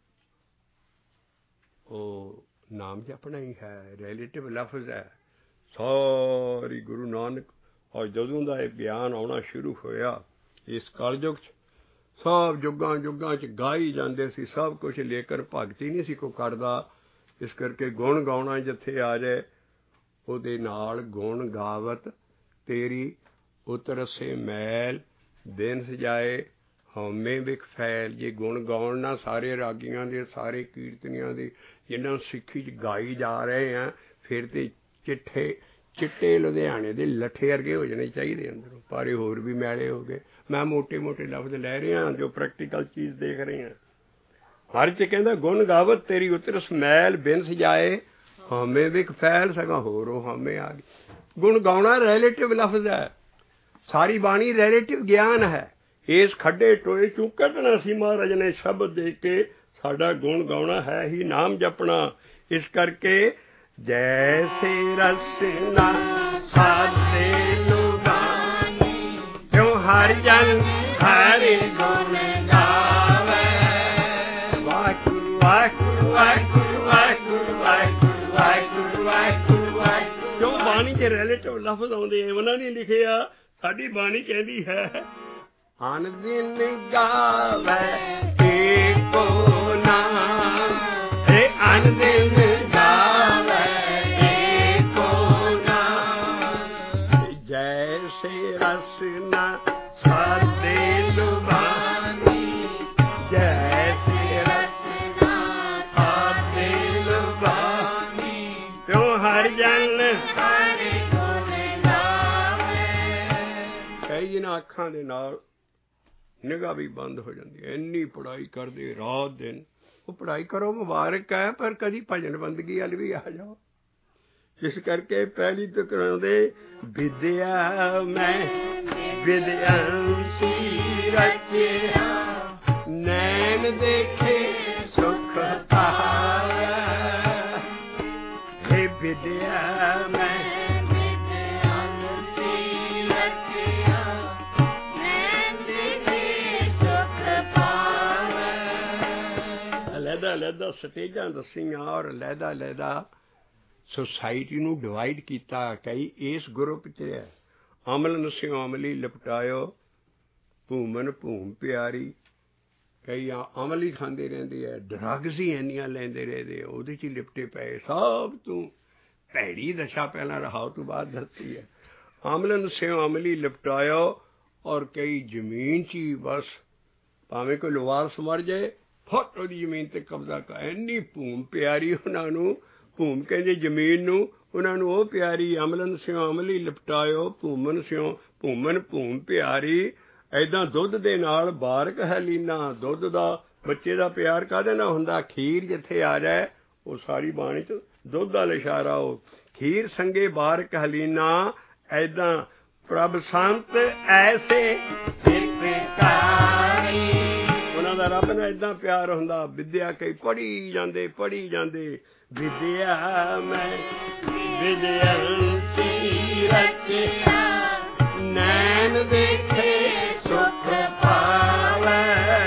ਉਹ ਨਾਮ ਜਪਣਾ ਹੀ ਹੈ। ਰਿਲੇਟਿਵ ਲਫ਼ਜ਼ ਹੈ। ਸਾਰੀ ਗੁਰੂ ਨਾਨਕ ਔਰ ਜਦੋਂ ਦਾ ਇਹ ਬਿਆਨ ਆਉਣਾ ਸ਼ੁਰੂ ਹੋਇਆ ਇਸ ਕਲਯੁਗ 'ਚ ਸਭ ਜੁਗਾਂ 'ਚ ਗਾਈ ਜਾਂਦੇ ਸੀ ਸਭ ਕੁਛ, ਲੇਕਿਨ ਭਗਤੀ ਨਹੀਂ ਸੀ ਕੋਈ ਕਰਦਾ। ਇਸ ਕਰਕੇ ਗੁਣ ਗਾਉਣਾ ਜਿੱਥੇ ਆ ਜਾਏ ਉਹਦੇ ਨਾਲ ਗੁਣ ਗਾਵਤ ਤੇਰੀ ਉਤਰਸੇ ਮੈਲ ਦਿਨ ਸਜਾਏ ਹਉਮੈ ਬਿਖ ਫੈਲ। ਜੇ ਗੁਣ ਗਾਉਣ ਨਾਲ ਸਾਰੇ ਰਾਗੀਆਂ ਦੇ ਸਾਰੇ ਕੀਰਤਨੀਆਂ ਦੇ ਜਿਹਨਾਂ ਨੂੰ ਸਿੱਖੀ 'ਚ ਗਾਈ ਜਾ ਰਹੇ ਆ ਫਿਰ ਤੇ ਚਿੱਟੇ ਲੁਧਿਆਣੇ ਦੇ ਲੱਠੇ ਵਰਗੇ ਹੋ ਜਾਣੇ ਚਾਹੀਦੇ ਅੰਦਰੋਂ, ਪਰ ਇਹ ਹੋਰ ਵੀ ਮੈਲੇ ਹੋ ਗਏ। ਮੈਂ ਮੋਟੇ ਲਫ਼ਜ਼ ਲੈ ਰਿਹਾ ਜੋ ਪ੍ਰੈਕਟੀਕਲ ਚੀਜ਼ ਦੇਖ ਰਹੇ ਹਾਂ। ਹਰ 'ਚ ਕਹਿੰਦਾ ਗੁਣ ਗਾਵਤ ਤੇਰੀ ਉਤਰਸ ਮੈਲ ਬਿਨ ਸਜਾਏ ਹਉਮੈ ਬਿਖ ਫੈਲ। ਸਗੋਂ ਹੋਰ ਉਹ ਹਉਮੈ ਆ ਗਈ। ਗੁਣ ਗਾਉਣਾ ਰਿਲੇਟਿਵ ਲਫ਼ਜ਼ ਹੈ। ਸਾਰੀ ਬਾਣੀ ਰਿਲੇਟਿਵ ਗਿਆਨ ਹੈ। ਇਸ ਖੱਡੇ ਟੋਏ 'ਚੋਂ ਕੱਢਣਾ ਸੀ ਮਹਾਰਾਜ ਨੇ ਸ਼ਬਦ ਦੇ ਕੇ। ਸਾਡਾ ਗੁਣ ਗਾਉਣਾ ਹੈ ਹੀ ਨਾਮ ਜਪਣਾ। ਇਸ ਕਰਕੇ ਜੈਸੇ ਰਸਨਾ ਸਾਦੇ ਲੁਭਾਨੀ ਤਿਉ ਹਰਿ ਜਨ ਹਰਿ ਗੁਣ ਗਾਵੇ। ਇਹ ਰਿਲੇਟਿਵ ਲਫ਼ਜ਼ ਆਉਂਦੇ ਆ, ਉਹਨਾਂ ਨੇ ਲਿਖਿਆ। ਸਾਡੀ ਬਾਣੀ ਕਹਿੰਦੀ ਹੈ ਅਨ ਦਿਨ ਗਾਵੇ ਏਕੋ ਨਾਮ, ਇਹ ਅਨ ਦਿਨ ਗਾਵੇ ਏਕੋ ਨਾਮ, ਜੈਸੇ ਰਸਨਾ ਸਾਡੇ ਲੁਭਾਨੀ, ਜੈਸੇ ਰਸਨਾ ਸਾਡੇ ਲੁਭਾਨੀ, ਤਿਉ ਹਰ ਜਨ ਹਰਿ ਗੁਣ ਗਾਵੇ। ਕਈ ਇਹਨਾਂ ਅੱਖਾਂ ਦੇ ਨਾਲ ਨਿਗਾਹ ਵੀ ਬੰਦ ਹੋ ਜਾਂਦੀ ਹੈ, ਇੰਨੀ ਪੜ੍ਹਾਈ ਕਰਦੇ ਰਾਤ ਦਿਨ। ਉਹ ਪੜ੍ਹਾਈ ਕਰੋ, ਮੁਬਾਰਕ ਹੈ, ਪਰ ਕਦੀ ਭਜਨ ਬੰਦਗੀ ਵੱਲ ਵੀ ਆ ਜਾਓ। ਇਸ ਕਰਕੇ ਪਹਿਲੀ ਤੋਂ ਕਰਾਉਂਦੇ ਵਿਦਿਆ ਮੈਂ ਵਿਦਿਆਂਸੀ ਰਚਿਆ, ਨੈਣ ਦੇਖੇ ਸੁਖ ਪਾਇਆ, ਹੇ ਵਿਦਿਆ ਮੈਂ ਲਹਿਦਾ ਸਟੇਜਾਂ ਦੱਸੀਆਂ ਔਰ ਲਹਿਦਾ ਸੁਸਾਇਟੀ ਨੂੰ ਡਿਵਾਈਡ ਕੀਤਾ। ਕਈ ਇਸ ਗਰੁੱਪ 'ਚ ਹੈ, ਅਮਲ ਨਸਿਓ ਅਮਲੀ ਲਿਪਟਾਇਓ, ਭੂਮਨ ਭੂਮ ਪਿਆਰੀ। ਕਈ ਅਮਲ ਹੀ ਖਾਂਦੇ ਰਹਿੰਦੇ ਹੈ, ਡਰੱਗਸ ਹੀ ਇੰਨੀਆਂ ਲੈਂਦੇ ਰਹਿੰਦੇ, ਉਹਦੇ 'ਚ ਹੀ ਲਿਪਟੇ ਪਏ। ਸਭ ਤੋਂ ਭੈੜੀ ਦਸ਼ਾ ਪਹਿਲਾਂ ਰਹਾਓ ਤੋਂ ਬਾਅਦ ਦੱਸੀ ਹੈ। ਅਮਲ ਨਸਿਓ ਅਮਲੀ ਲਿਪਟਾਇਓ, ਔਰ ਕਈ ਜ਼ਮੀਨ 'ਚ ਹੀ ਬਸ, ਭਾਵੇਂ ਕੋਈ ਲਵਾਰਸ ਮਰ ਜਾਏ ਫੁੱਟ ਉਹਦੀ ਜ਼ਮੀਨ ਤੇ ਕਬਜ਼ਾ ਕਰ। ਇੰਨੀ ਭੂਮ ਪਿਆਰੀ ਉਹਨਾਂ ਨੂੰ, ਭੂਮ ਕਹਿੰਦੇ ਜ਼ਮੀਨ ਨੂੰ, ਉਹਨਾਂ ਨੂੰ ਉਹ ਪਿਆਰੀ। ਅਮਲਨ ਸਿਓ ਅਮਲੀ ਲਿਪਟਾਇਓ, ਭੂਮਨ ਸਿਓ ਭੂਮਨ ਭੂਮ ਪਿਆਰੀ। ਏਦਾਂ ਦੁੱਧ ਦੇ ਨਾਲ ਬਾਰਕ ਹੈ ਲੀਨਾ, ਦੁੱਧ ਦਾ ਬੱਚੇ ਦਾ ਪਿਆਰ ਕਾਹਦੇ ਨਾਲ ਹੁੰਦਾ? ਖੀਰ ਜਿੱਥੇ ਆ ਜਾਏ, ਉਹ ਸਾਰੀ ਬਾਣੀ 'ਚ ਦੁੱਧ ਦਾ ਇਸ਼ਾਰਾ। ਉਹ ਖੀਰ ਸੰਗੇ ਬਾਰਕ ਹਲੀਨਾ, ਏਦਾਂ ਪ੍ਰਭ ਸੰਤ ਐਸੇ ਉਹਨਾਂ ਦਾ ਰੱਬ ਨਾਲ ਏਦਾਂ ਪਿਆਰ ਹੁੰਦਾ। ਵਿਦਿਆ ਕਈ ਪੜ੍ਹੀ ਜਾਂਦੇ, ਵਿਦਿਆ ਮੈਂ ਵਿਦਿਆਂਸੀ ਰਚਿਆ, ਨੈਣ ਦੇਖੇ ਸੁਖ ਪਾਵੈ,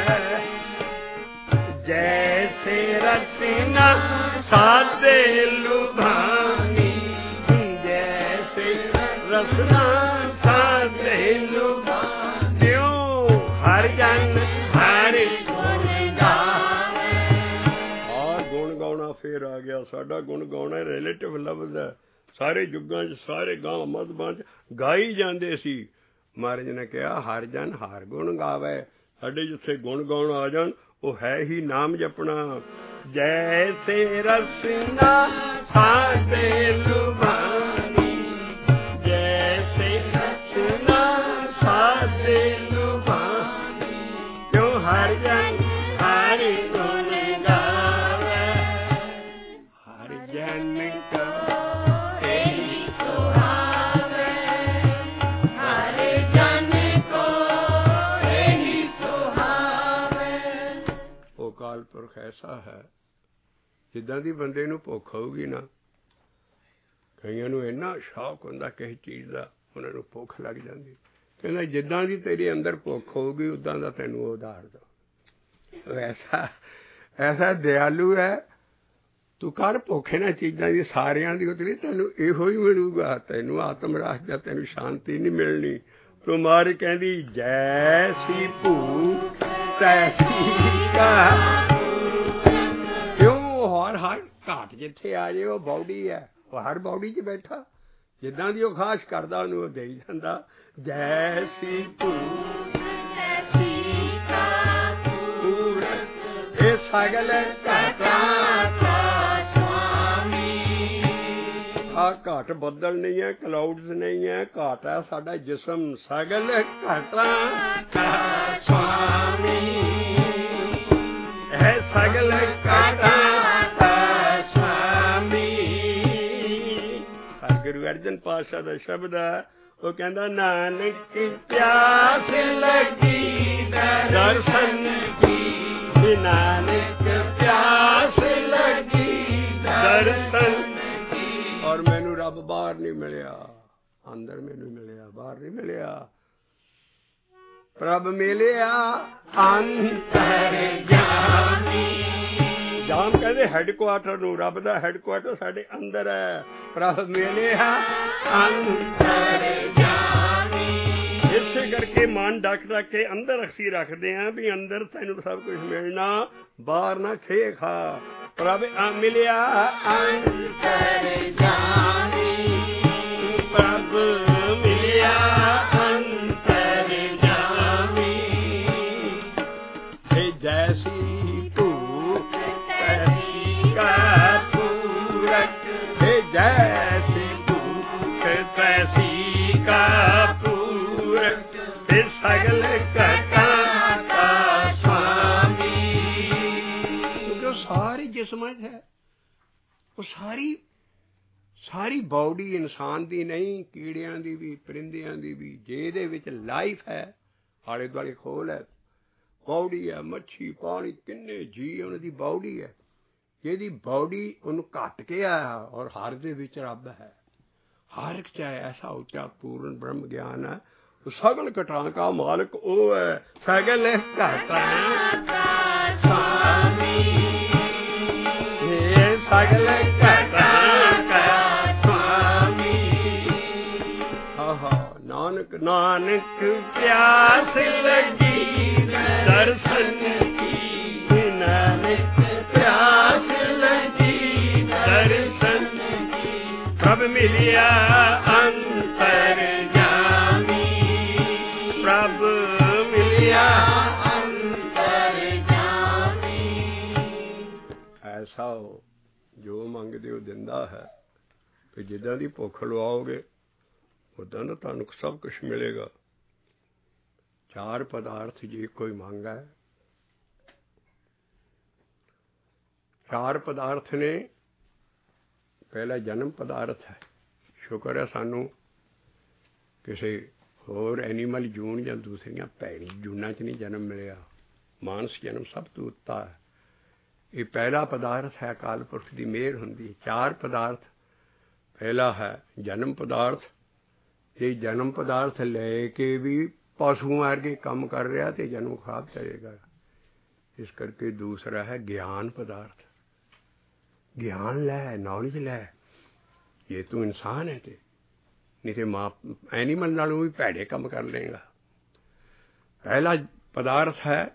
ਜੈਸੇ ਰਸਨਾ ਸਾਡੇ ਲੁਭਾਨੀ, ਜੈਸੇ ਰਸਨਾ ਸਾਡੇ ਲੁਭਾਨੀ, ਤਿਉ ਹਰ ਜਨ ਹਰਿ ਗੁਣ ਗਾਵੇ। ਆਹ ਗੁਣ ਗਾਉਣਾ ਫੇਰ ਆ ਗਿਆ। ਸਾਡਾ ਗੁਣ ਗਾਉਣਾ ਰਿਲੇਟਿਵ ਲਫ਼ਜ਼ ਹੈ। ਸਾਰੇ ਯੁੱਗਾਂ 'ਚ ਸਾਰੇ ਗਾਂ ਮਜ਼ਬਾਂ 'ਚ ਗਾਈ ਜਾਂਦੇ ਸੀ। ਮਹਾਰਾਜ ਨੇ ਕਿਹਾ ਹਰ ਜਨ ਹਰ ਗੁਣ ਗਾਵੇ। ਸਾਡੇ ਜਿੱਥੇ ਗੁਣ ਗਾਉਣ ਆ ਜਾਣ, ਉਹ ਹੈ ਹੀ ਨਾਮ ਜਪਣਾ। ਜੈਸੇ ਰਸਨਾ ਸਾਡੇ ਲੁਭਾਨੀ, ਜੈਸੇ ਰਸਨਾ ਸਾਡੇ ਲੁਭਾਨੀ, ਤਿਉ ਹਰ ਜਨ ਹਰਿ ਗੁਣ ਗਾਵੇ। ਹਰ ਜਨ ਕਾ ਇਹੀ ਸੁਹਾਵੇ, ਹਰ ਜਨ ਕੋ ਇਹੀ ਸੁਹਾਵੇ। ਉਹ ਅਕਾਲ ਪੁਰਖ ਐਸਾ ਹੈ, ਜਿੱਦਾਂ ਦੀ ਬੰਦੇ ਨੂੰ ਭੁੱਖ ਹੋਊਗੀ ਨਾ, ਕਈਆਂ ਨੂੰ ਇੰਨਾ ਸ਼ੌਕ ਹੁੰਦਾ ਕਿਸੇ ਚੀਜ਼ ਦਾ, ਉਹਨਾਂ ਨੂੰ ਭੁੱਖ ਲੱਗ ਜਾਂਦੀ। ਕਹਿੰਦਾ ਜਿੱਦਾਂ ਦੀ ਤੇਰੇ ਅੰਦਰ ਭੁੱਖ ਹੋਊਗੀ, ਉੱਦਾਂ ਦਾ ਤੈਨੂੰ ਉਹ ਉਧਾਰ ਦੋ। ਐਸਾ ਦਿਆਲੂ ਹੈ। ਤੂੰ ਕਰ ਭੁੱਖ ਇਹਨਾਂ ਚੀਜ਼ਾਂ ਦੀ, ਸਾਰਿਆਂ ਦੀ ਉਤਲੀ, ਤੈਨੂੰ ਇਹੋ ਹੀ ਮਿਲੂਗਾ। ਤੈਨੂੰ ਆਤਮ ਰਾਸ ਜਾਂ ਤੈਨੂੰ ਸ਼ਾਂਤੀ ਨਹੀਂ ਮਿਲਣੀ। ਤੂੰ ਮਾਰ ਕਹਿੰਦੀ ਜੈਸੀ ਭੂਖ ਤੈਸੀ ਕਾ, ਕਿਉਂ ਹਰ ਘਾਟ ਜਿੱਥੇ ਆ ਜੇ ਉਹ ਬੌਡੀ ਹੈ, ਉਹ ਹਰ ਬੌਡੀ 'ਚ ਬੈਠਾ। ਜਿੱਦਾਂ ਦੀ ਉਹ ਖਾਸ਼ ਕਰਦਾ ਉਹਨੂੰ ਉਹ ਦੇਈ ਜਾਂਦਾ। ਜੈਸੀ ਭੂਖ ਤੈਸੀ ਕਾ, ਇਹ ਸਗਲ ਘਾਟਾਂ ਕਾ ਸੁਆਮੀ। ਆਹ ਘਾਟ ਬੱਦਲ ਨਹੀਂ ਹੈ, ਕਲਾਊਡਸ ਨਹੀਂ ਹੈ, ਘਾਟ ਹੈ ਸਾਡਾ ਜਿਸਮ। ਸਗਲ ਘਾਟਾਂ ਕਾ ਸੁਆਮੀ, ਇਹ ਸਗਲ ਘਾਟਾਂ ਕਾ ਸੁਆਮੀ। ਗੁਰੂ ਅਰਜਨ ਪਾਤਸ਼ਾਹ ਦਾ ਸ਼ਬਦ ਹੈ। ਉਹ ਕਹਿੰਦਾ ਨਾਨਕ ਪਿਆਸ ਲੱਗੀ ਦਰਸ਼ਨ ਕੀ, ਨਾਨਕ ਪਿਆਸ ਲੱਗੀ ਦਰਸ਼ਨ ਕੀ। ਔਰ ਮੈਨੂੰ ਰੱਬ ਬਾਹਰ ਨਹੀਂ ਮਿਲਿਆ, ਅੰਦਰ ਮੈਨੂੰ ਮਿਲਿਆ, ਬਾਹਰ ਨਹੀਂ ਮਿਲਿਆ। ਪ੍ਰਭ ਮਿਲਿਆ ਅੰਤਰ ਜਾਮੀ। ਜਾਮ ਕਹਿੰਦੇ ਦੇ ਹੈਡਕੁਆਟਰ ਨੂੰ। ਰੱਬ ਦਾ ਹੈਡਕੁਆਟਰ ਸਾਡੇ ਅੰਦਰ ਹੈ। ਪ੍ਰਭ ਮਿਲਿਆ ਅੰਤਰਜਾਮੀ। ਇਸੇ ਕਰਕੇ ਮਨ ਡੱਕ ਕੇ ਅੰਦਰ ਅਸੀਂ ਰੱਖਦੇ ਹਾਂ ਵੀ ਅੰਦਰ ਤੈਨੂੰ ਸਭ ਕੁਝ ਮਿਲਣਾ, ਬਾਹਰ ਨਾ ਖੇ ਖਾ। ਪ੍ਰਭ ਮਿਲਿਆ ਅੰਤਰਜਾਮੀ, ਪ੍ਰਭ ਮਿਲਿਆ ਅੰਤਰਜਾਮੀ। ਇਹ ਜੈਸੀ ਭੂਖ ਤੈਸੀ ਕਾ ਪੂਰਕ, ਇਹ ਜੈਸੀ ਭੂਖ ਤੈਸੀ ਕਾ ਪੂਰਕ, ਤੇ ਸਗਲ ਘਟਾਂ ਕਾ स्वामी। ਜੋ ਸਾਰੀ ਜਿਸਮਾਂ ਹੈ, ਉਹ ਸਾਰੀ ਬਾਡੀ ਇਨਸਾਨ ਦੀ ਨਹੀਂ, ਕੀੜਿਆਂ ਦੀ ਵੀ, ਪਰਿੰਦਿਆਂ ਦੀ ਵੀ। ਜਿਹਦੇ ਵਿੱਚ ਲਾਈਫ ਹੈ, ਆਲੇ ਦੁਆਲੇ ਖੋਲ ਹੈ, ਬਾਡੀ ਹੈ, ਮੱਛੀ, ਪਾਣੀ, ਕਿੰਨੇ ਜੀ ਉਹਨਾਂ ਦੀ ਬਾਡੀ ਹੈ। ਜਿਹਦੀ ਬਾਡੀ ਉਹਨੂੰ ਘੱਟ ਕੇ ਆਇਆ, ਔਰ ਹਰ ਦੇ ਵਿੱਚ ਰੱਬ ਹੈ। ਹਰ ਇੱਕ ਚਾਹੇ ਐਸਾ ਉੱਚਾ ਪੂਰਨ ਬ੍ਰਹਮ ਗਿਆਨ ਹੈ। ਸਗਲ ਘਟਾਂ ਕਾ ਮਾਲਕ ਉਹ ਹੈ। ਸਗਲ ਘਟਾਂ ਕਾ स्वामी, ਇਹ ਸਗਲ ਘਟਾਂ ਕਾ स्वामी। ਆਹਾ ਨਾਨਕ ਨਾਨਕ ਪਿਆਸ ਲੱਗੀ ਦਰਸ਼ਨ ਕੀ, ਨਾਨਕ ਪਿਆਸ ਲੱਗੀ ਦਰਸ਼ਨ ਕੀ। ਪ੍ਰਭ ਮਿਲਿਆ ਅੰਤਰਜਾਮੀ, ਪ੍ਰਭ ਮਿਲਿਆ ਅੰਤਰਜਾਮੀ। ਐਸਾ ਜੋ ਮੰਗਦੇ ਹੋ ਦਿੰਦਾ ਹੈ। ਤੇ ਜਿੱਦਾਂ ਦੀ ਭੁੱਖ ਲਵਾਓਗੇ ਉੱਦਾਂ ਦਾ ਤੁਹਾਨੂੰ ਸਭ ਕੁਛ ਮਿਲੇਗਾ। 4 ਪਦਾਰਥ ਜੇ ਕੋਈ ਮੰਗਾ ਹੈ। 4 ਪਦਾਰਥ ਨੇ। ਪਹਿਲਾ ਜਨਮ ਪਦਾਰਥ ਹੈ। ਸ਼ੁਕਰ ਹੈ ਸਾਨੂੰ ਕਿਸੇ ਹੋਰ ਐਨੀਮਲ ਜੂਨ ਜਾਂ ਦੂਸਰੀਆਂ ਭੈੜੀ ਜੂਨਾਂ 'ਚ ਨਹੀਂ ਜਨਮ ਮਿਲਿਆ। ਮਾਨਸ ਜਨਮ ਸਭ ਤੋਂ ਉੱਤਾ ਹੈ। ਇਹ ਪਹਿਲਾ ਪਦਾਰਥ ਹੈ। ਅਕਾਲ ਪੁਰਖ ਦੀ ਮਿਹਰ ਹੁੰਦੀ। 4 ਪਦਾਰਥ। ਪਹਿਲਾ ਹੈ ਜਨਮ ਪਦਾਰਥ। ਜੇ ਜਨਮ ਪਦਾਰਥ ਲੈ ਕੇ ਵੀ ਪਸ਼ੂਆਂ ਵਰਗੇ ਕੰਮ ਕਰ ਰਿਹਾ ਤੇ ਜਨਮ ਖਰਾਬ ਕਰੇਗਾ। ਇਸ ਕਰਕੇ ਦੂਸਰਾ ਹੈ ਗਿਆਨ ਪਦਾਰਥ। ਗਿਆਨ ਲੈ, ਨੌਲੇਜ ਲੈ। ਜੇ ਤੂੰ ਇਨਸਾਨ ਹੈ ਤੇ ਨਹੀਂ ਤੇ ਐਨੀਮਲ ਨਾਲੋਂ ਵੀ ਭੈੜੇ ਕੰਮ ਕਰ ਲਏਗਾ। ਪਹਿਲਾ ਪਦਾਰਥ ਹੈ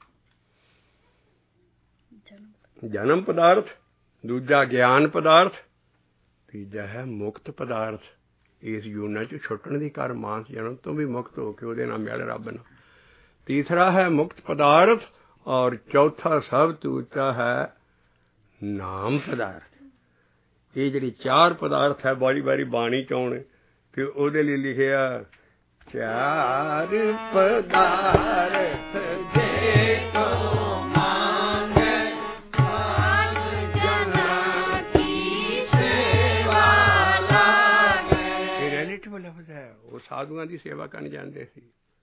ਜਨਮ ਪਦਾਰਥ, ਦੂਜਾ ਗਿਆਨ ਪਦਾਰਥ, ਤੀਜਾ ਹੈ ਮੁਕਤ ਪਦਾਰਥ। ਇਸ ਜੂਨਾਂ 'ਚ ਛੁੱਟਣ ਦੀ ਕਰ, ਮਾਨਸ ਜਨਮ ਤੋਂ ਵੀ ਮੁਕਤ ਹੋ ਕੇ ਉਹਦੇ ਨਾਲ ਮਿਲ ਰੱਬ ਨਾਲ। ਤੀਸਰਾ ਹੈ ਮੁਕਤ ਪਦਾਰਥ, ਔਰ ਚੌਥਾ ਸਭ ਤੋਂ ਉੱਚਾ ਹੈ ਨਾਮ ਪਦਾਰਥ। ਇਹ ਜਿਹੜੀ 4 ਪਦਾਰਥ ਹੈ ਵਾਰੀ ਵਾਰੀ ਬਾਣੀ 'ਚ ਆਉਣ ਕਿ ਉਹਦੇ ਲਈ ਲਿਖਿਆ 4 ਪਦਾਰਥ ਜੇ ਕੋ ਮੰਗੈ ਸਾਧ ਜਨਾਂ ਕੀ ਸੇਵਾ ਲਾਗੈ। ਇਹ ਰਿਲੇਟਿਵ ਲਫ਼ਜ਼ ਹੈ। ਉਹ ਸਾਧੂਆਂ ਦੀ ਸੇਵਾ ਕਰਨ ਜਾਂਦੇ ਸੀ।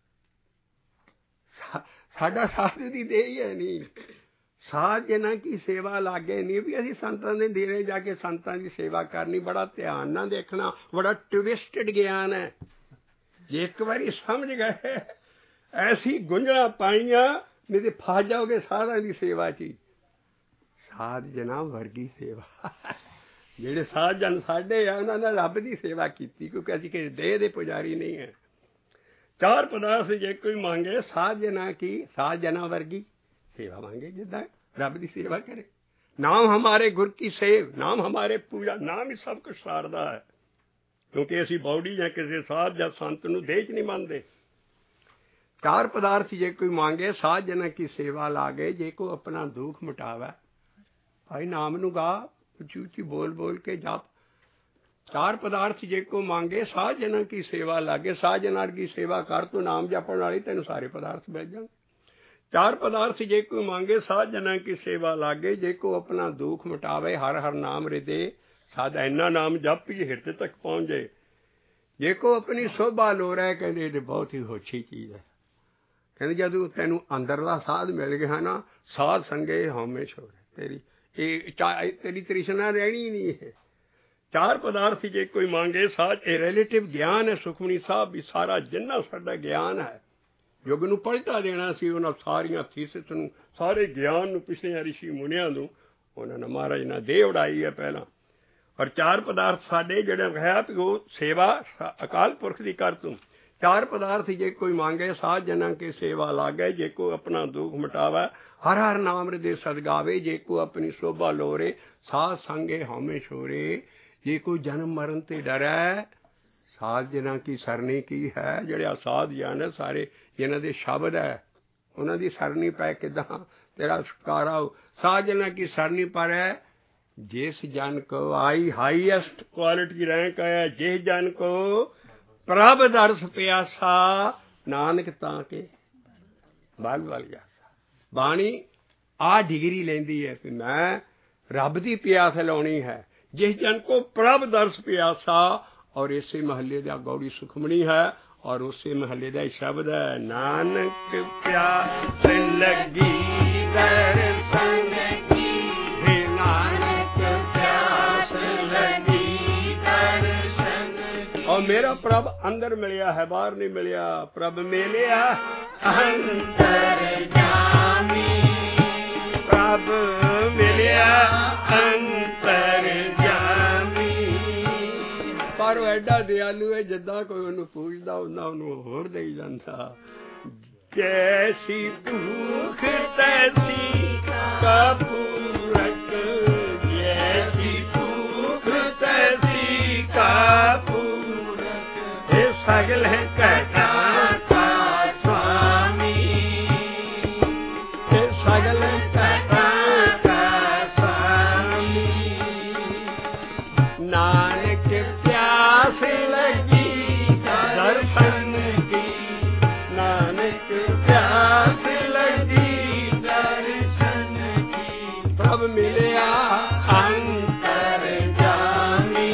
ਸਾਡਾ ਸਾਧੂ ਦੀ ਦੇਹ ਹੀ ਹੈ ਨਹੀਂ। ਸਾਧ ਜਨਾਂ ਕੀ ਸੇਵਾ ਲਾਗੇ ਨਹੀਂ ਵੀ ਅਸੀਂ ਸੰਤਾਂ ਦੇ ਡੇਰੇ ਜਾ ਕੇ ਸੰਤਾਂ ਦੀ ਸੇਵਾ ਕਰਨੀ। ਬੜਾ ਧਿਆਨ ਨਾਲ ਦੇਖਣਾ। ਬੜਾ ਟਵਿਸਟਡ ਗਿਆਨ ਹੈ। ਜੇ ਇੱਕ ਵਾਰੀ ਸਮਝ ਗਏ ਐਸੀ ਗੁੰਝਲਾਂ ਪਾਈਆਂ, ਨਹੀਂ ਤੇ ਫਸ ਜਾਓਗੇ ਸਾਧਾਂ ਦੀ ਸੇਵਾ 'ਚ ਹੀ। ਸਾਧ ਜਨਾਂ ਵਰਗੀ ਸੇਵਾ। ਜਿਹੜੇ ਸਾਧ ਜਨ ਸਾਡੇ ਆ ਉਹਨਾਂ ਨੇ ਰੱਬ ਦੀ ਸੇਵਾ ਕੀਤੀ, ਕਿਉਂਕਿ ਅਸੀਂ ਕਿਸੇ ਦੇਹ ਦੇ ਪੁਜਾਰੀ ਨਹੀਂ ਹੈ। 4 ਪਦਾਰਥ ਜੇ ਕੋਈ ਮੰਗੇ ਸਾਧ ਜਨਾਂ ਕੀ, ਸਾਧ ਜਨਾਂ ਵਰਗੀ सेवा मांगे जिदा रब की सेवा करे। नाम हमारे गुर की सेव, नाम हमारे पूजा। नाम ही सब कुछ सारदा है। क्योंकि असी बॉडी या किसी साध या संत नूं देह च नहीं मानते। 4 पदार्थ जे कोई मांगे साध जना की सेवा लागे, जे को अपना दुख मिटावे। भाई नाम नूं गा, उची उची बोल बोल के जाप। 4 पदार्थ जे को मांगे साध जना की सेवा लागे। साध जना की सेवा कर तू नाम जपण वाली, तेन सारे पदार्थ मिल जाएंगे। 4 पदार्थ जे कोई मांगे साध जना की सेवा लागे, जे को अपना दुख मिटावे। हर हर नाम हृदय साध, इन्ना नाम जप ही हृदय तक पहुंच जाए। जे को अपनी शोभा लो रहा, कहते बहुत ही होछी चीज है। कहते जदों तैनूं अंदरला साध मिल गया ना, साध संगे हौमे छोड़े, तेरी तृष्णा रहनी नहीं है। 4 पदार्थ जे कोई मांगे साध, ये रिलेटिव ज्ञान है। सुखमनी साहब भी सारा जिन्ना साडा ज्ञान है युग ਨੂੰ ਪਲਟਾ ਦੇਣਾ ਸੀ। ਉਹਨਾਂ ਸਾਰੀਆਂ ਥੀਸਿਸ ਨੂੰ, ਸਾਰੇ ਗਿਆਨ ਨੂੰ, ਪਿਛਲੇ ਰਿਸ਼ੀ ਮੁਨੀਆਂ ਨੂੰ ਉਹਨਾਂ ਨੇ ਮਹਾਰਾਜ ਨੇ ਦੇਹ ਉਡਾਈ ਹੈ ਪਹਿਲਾਂ। ਔਰ ਚਾਰ ਪਦਾਰਥ ਸਾਡੇ ਜਿਹੜੇ ਹੈ ਵੀ ਉਹ ਸੇਵਾ ਅਕਾਲ ਪੁਰਖ ਦੀ ਕਰ ਤੂੰ। ਚਾਰ ਪਦਾਰਥ ਜੇ ਕੋਈ ਮੰਗੇ ਸਾਧ ਜਨਾਂ ਕੀ ਸੇਵਾ ਲਾਗੇ, ਜੇ ਕੋ ਆਪਣਾ ਦੁੱਖ ਮਿਟਾਵੇ ਹਰ ਹਰ ਨਾਮ ਹਿਰਦੇ ਸਦਗਾਵੇ, ਜੇ ਕੋ ਆਪਣੀ ਸ਼ੋਭਾ ਲੋਰੇ ਸਾਧ ਸੰਗੇ ਹਉਮੈ ਛੋਰੇ, ਜੇ ਕੋਈ ਜਨਮ ਮਰਨ ਤੇ ਡਰੈ ਸਾਧ ਜਨਾਂ ਕੀ ਸਰਨੀ ਕੀ ਹੈ। ਜਿਹੜੇ ਸਾਧ ਜਨ ਸਾਰੇ ਜਿਨ੍ਹਾਂ ਦੇ ਸ਼ਬਦ ਹੈ ਉਹਨਾਂ ਦੀ ਸਰਨੀ ਪੈ ਕਿੱਦਾਂ ਤੇਰਾ ਛੁਟਕਾਰਾ ਹੋ। ਸਾਧ ਜਨਾਂ ਕੀ ਸਰਨੀ ਪਰ ਹੈ जिस जन को आई हाईएस्ट क्वालिटी रैंक है, जिस जन को प्रभ दर्श प्यासा नानक ताके बल बल जासा। बाणी आ डिग्री लेंदी है कि मैं रब की प्यास लाउणी है। जिस जन को प्रभ दर्श प्यासा, और इसे महल्ले का गौड़ी सुखमणी है और उसे महल्ले का शब्द है नानक प्यास लगी दर्शन की, हे नानक और मेरा प्रभ अंदर मिलिया है बाहर नहीं मिलिया। प्रभ मिलिया अंतर जामी, प्रभ मिलिया अंतर जामी। पर वो एडा दयालु है जिदा कोई उन्हें पूछता उन्ना उन्हें होर दे जाता। जैसी भूख तैसी कपूरक, जैसी भूख तैसी कपूरक, सगल कटा का स्वामी, सगल कटा का स्वामी। नानक प्यास लगी दर्शन की, नानक प्यास लगी दर्शन की, प्रभ मिलिया अंतर जामी,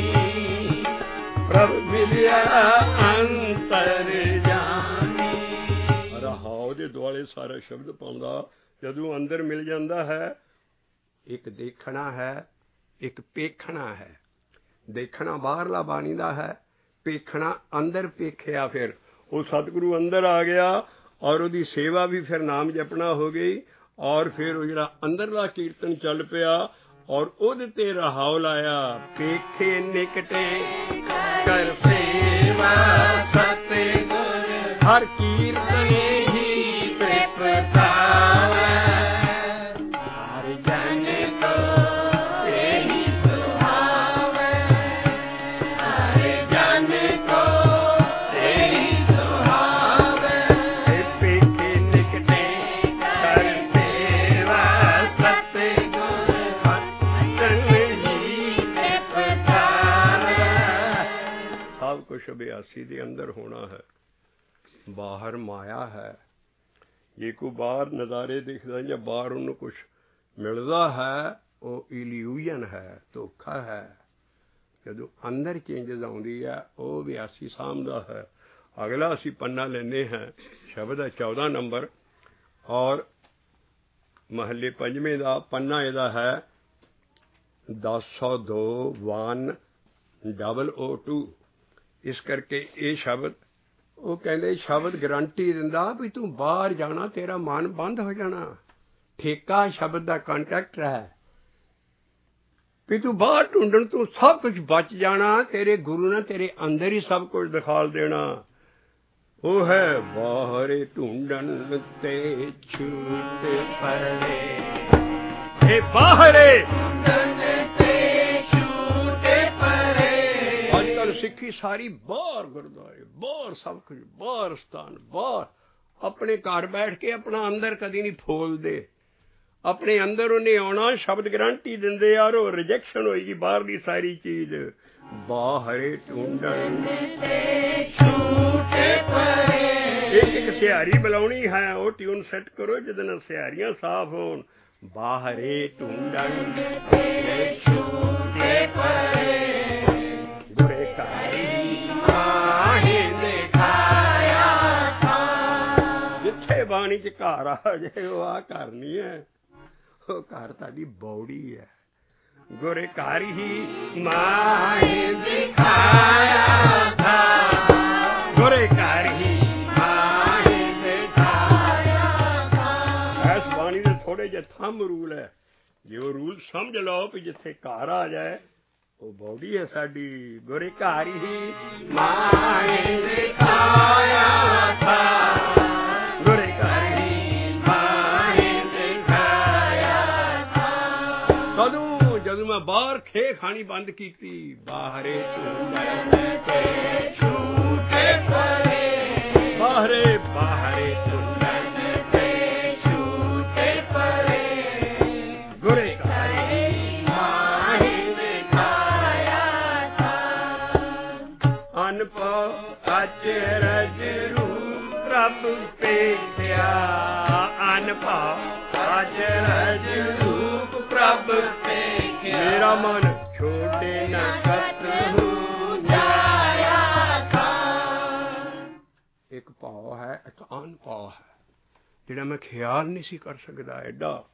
प्रभ मिलिया अंतर जामी। रहाओ दे दुआले सारा शब्द पाਉਂਦਾ ਜਦੋਂ ਅੰਦਰ ਮਿਲ ਜਾਂਦਾ ਹੈ। ਇੱਕ ਦੇਖਣਾ ਹੈ, ਇੱਕ ਪੇਖਣਾ ਹੈ। ਦੇਖਣਾ ਬਾਹਰਲਾ ਬਾਣੀ ਦਾ ਹੈ, ਪੇਖਣਾ ਅੰਦਰ ਪੇਖਿਆ। ਫਿਰ ਉਹ ਸਤਿਗੁਰੂ ਅੰਦਰ ਆ ਗਿਆ ਔਰ ਉਹਦੀ ਸੇਵਾ ਵੀ ਫਿਰ ਨਾਮ ਜਪਣਾ ਹੋ ਗਈ। ਔਰ ਫਿਰ ਉਹ ਜਿਹੜਾ ਅੰਦਰਲਾ ਕੀਰਤਨ ਚੱਲ ਪਿਆ ਔਰ ਉਹਦੇ ਤੇ ਰਹਾਉ ਲਾਇਆ। ਪੇਖੇ ਨਿਕਟੇ ਕਰ ਸੇਵਾ ਸਤਿਗੁਰ, ਹਰ ਕੀਰਤਨ ਹੀ ਤ੍ਰਿਪਤਾਵੈ, ਹਰ ਜਨ ਕੋ ਇਹੀ ਸੁਹਾਵੈ, ਹਰ ਜਨ ਕੋ ਇਹੀ ਸੁਹਾਵੈ। ਪੇਖੇ ਨਿਕਟੇ ਕਰ ਸੇਵਾ ਸਤਿਗੁਰ, ਹਰ ਕੀਰਤਨ ਹੀ ਤ੍ਰਿਪਤਾਵੈ। ਸਭ ਕੁਛ ਅਭਿਆਸੀ ਦੇ ਅੰਦਰ ਹੋਣਾ ਹੈ, ਬਾਹਰ ਮਾਇਆ ਹੈ। ਜੇ ਕੋਈ ਬਾਹਰ ਨਜ਼ਾਰੇ ਦਿਖਦਾ ਜਾਂ ਬਾਹਰ ਉਹਨੂੰ ਕੁਛ ਮਿਲਦਾ ਹੈ ਉਹ ਇਲਿਊਜ਼ਨ ਹੈ, ਧੋਖਾ ਹੈ। ਜਦੋਂ ਅੰਦਰ ਚੇਂਜਿਸ ਆਉਂਦੀ ਹੈ ਉਹ ਅਭਿਆਸੀ ਸਾਂਭਦਾ ਹੈ। ਅਗਲਾ ਅਸੀਂ ਪੰਨਾ ਲੈਂਦੇ ਹਾਂ, ਸ਼ਬਦ ਹੈ 14 ਨੰਬਰ ਔਰ ਮਹੱਲੇ ਪੰਜਵੇਂ ਦਾ ਪੰਨਾ ਇਹਦਾ ਹੈ 1002 1002। ਇਸ ਕਰਕੇ ਇਹ ਸ਼ਬਦ ਉਹ ਕਹਿੰਦੇ ਸ਼ਬਦ ਗਰੰਟੀ ਦਿੰਦਾ ਵੀ ਤੂੰ ਬਾਹਰ ਜਾਣਾ ਤੇਰਾ ਮਨ ਬੰਦ ਹੋ ਜਾਣਾ। ਠੇਕਾ ਸ਼ਬਦ ਦਾ ਕੰਟਰੈਕਟ ਹੈ ਵੀ ਤੂੰ ਬਾਹਰ ਢੂੰਡਣ ਤੋਂ ਸਭ ਕੁਝ ਬਚ ਜਾਣਾ। ਤੇਰੇ ਗੁਰੂ ਨੇ ਤੇਰੇ ਅੰਦਰ ਹੀ ਸਭ ਕੁਝ ਦਿਖਾ ਦੇਣਾ। ਉਹ ਹੈ ਬਾਹਰੇ ਢੂੰਡਣ ਤੇ ਛੂਟ ਪਰੇ, ਇਹ ਬਾਹਰੇ ਸਿੱਖੀ ਸਾਰੀ ਬਾਹਰ ਗੁਰਦੁਆਰੇ, ਬਾਹਰ ਸਭ ਕੁਝ, ਬਾਹਰ ਸਥਾਨ, ਬਾਹਰ। ਆਪਣੇ ਘਰ ਬੈਠ ਕੇ ਆਪਣਾ ਅੰਦਰ ਕਦੀ ਨਹੀਂ ਫੋਲਦੇ। ਆਪਣੇ ਅੰਦਰ ਉਹਨੇ ਆਉਣਾ, ਸ਼ਬਦ ਗਰੰਟੀ ਦਿੰਦੇ ਯਾਰ ਉਹ ਰਿਜੈਕਸ਼ਨ ਹੋਏਗੀ ਬਾਹਰਲੀ ਸਾਰੀ ਚੀਜ਼। ਬਾਹਰੇ ਢੂੰਡਣ ਇੱਕ ਸਿਹਾਰੀ ਬੁਲਾਉਣੀ ਹੈ, ਉਹ ਟਿਊਨ ਸੈੱਟ ਕਰੋ ਜਿਹਦੇ ਨਾਲ ਸਿਹਾਰੀਆਂ ਸਾਫ਼ ਹੋਣ। ਬਾਹਰੇ ਢੂੰਡਣ ਜਿੱਥੇ ਬਾਣੀ ਚ ਘਰ ਆ ਜਾਏ ਉਹ ਆ ਘਰ ਨਹੀਂ ਹੈ, ਉਹ ਘਰ ਤੁਹਾਡੀ ਬੌੜੀ ਹੈ। ਗੁਰੇ ਘਰ ਹੀ ਮਾਹੇ ਦਿਖਾਇਆ ਥਾ, ਗੁਰੇ ਘਰ ਹੀ ਮਾਹੇ ਦਿਖਾਇਆ ਥਾ। ਇਸ ਬਾਣੀ ਦੇ ਥੋੜੇ ਜਿਹੇ ਥੰਮ ਰੂਲ ਹੈ ਜੇ ਉਹ ਰੂਲ ਸਮਝ ਲਓ ਵੀ ਜਿੱਥੇ ਘਰ ਆ ਜਾਏ ਉਹ ਬੌਡੀ ਹੈ ਸਾਡੀ। ਗੁਰੇ ਘਰ ਹੀ ਮਾਏ ਦਿਖਾਇਆ ਥਾ, ਗੁਰੇ ਘਰ ਹੀ ਮਾਏ ਦਿਖਾਇਆ ਥਾ। ਕਦੋਂ? ਜਦੋਂ ਮੈਂ ਬਾਹਰ ਖੇ ਖਾਣੀ ਬੰਦ ਕੀਤੀ। ਬਾਹਰੇ ਝੂਟੇ ਤੇ ਝੂਟੇ ਪਰੇ, ਬਾਹਰੇ ਬਾਹਰੇ ਝੂਟੇ ਤੇ ਝੂਟੇ ਪਰੇ, ਗੁਰੇ ਘਰ ਹੀ ਮਾਏ ਦਿਖਾਇਆ ਥਾ। ਅਨਪਉ ਅਚਰਜ ਰੂਪ ਪ੍ਰਭ ਪੇਖਿਆ, ਅਨਪਉ ਅਚਰਜ ਰੂਪ ਪ੍ਰਭ ਪੇਖਿਆ। ਮੇਰਾ ਮਨ ਛੋਡੇ ਨਾ ਕਤਹੁ ਜਾਇਆ ਥਾ। ਇੱਕ ਭਾਵ ਹੈ, ਇੱਕ ਅਨਭਾਵ ਹੈ, ਜਿਹੜਾ ਮੈਂ ਖਿਆਲ ਨਹੀਂ ਸੀ ਕਰ ਸਕਦਾ। ਐਡਾ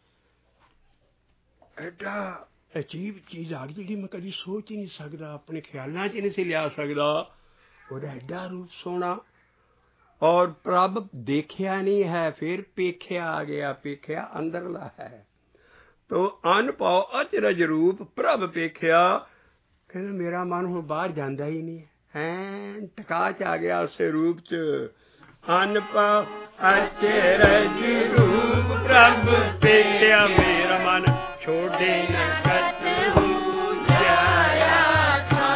ਐਡਾ ਅਜੀਬ ਚੀਜ਼ ਆ ਗਈ ਜਿਹੜੀ ਮੈਂ ਕਦੀ ਸੋਚ ਹੀ ਨਹੀਂ ਸਕਦਾ, ਆਪਣੇ ਖਿਆਲਾਂ 'ਚ ਨਹੀਂ ਸੀ ਲਿਆ ਸਕਦਾ। ਉਹਦਾ ਐਡਾ ਰੂਪ ਸੋਹਣਾ, ਔਰ ਪ੍ਰਭ ਦੇਖਿਆ ਨਹੀਂ ਹੈ, ਫਿਰ ਪੇਖਿਆ ਆ ਗਿਆ। ਪੇਖਿਆ ਅੰਦਰਲਾ ਹੈ। ਤੋ ਅਨਭਉ ਅਚਰਜ ਰੂਪ ਪ੍ਰਭ ਪੇਖਿਆ। ਕਹਿੰਦਾ ਮੇਰਾ ਮਨ ਹੁਣ ਬਾਹਰ ਜਾਂਦਾ ਹੀ ਨਹੀਂ ਹੈ, ਟਕਾ 'ਚ ਆ ਗਿਆ ਉਸੇ ਰੂਪ 'ਚ। ਅਨਭਉ ਅਚਰਜ ਰੂਪ ਪ੍ਰਭ ਪੇਖਿਆ, ਮੇਰਾ ਮਨ ਛੋਡੇ ਨਾ ਕਤਹੁ ਜਾਇਆ ਥਾ।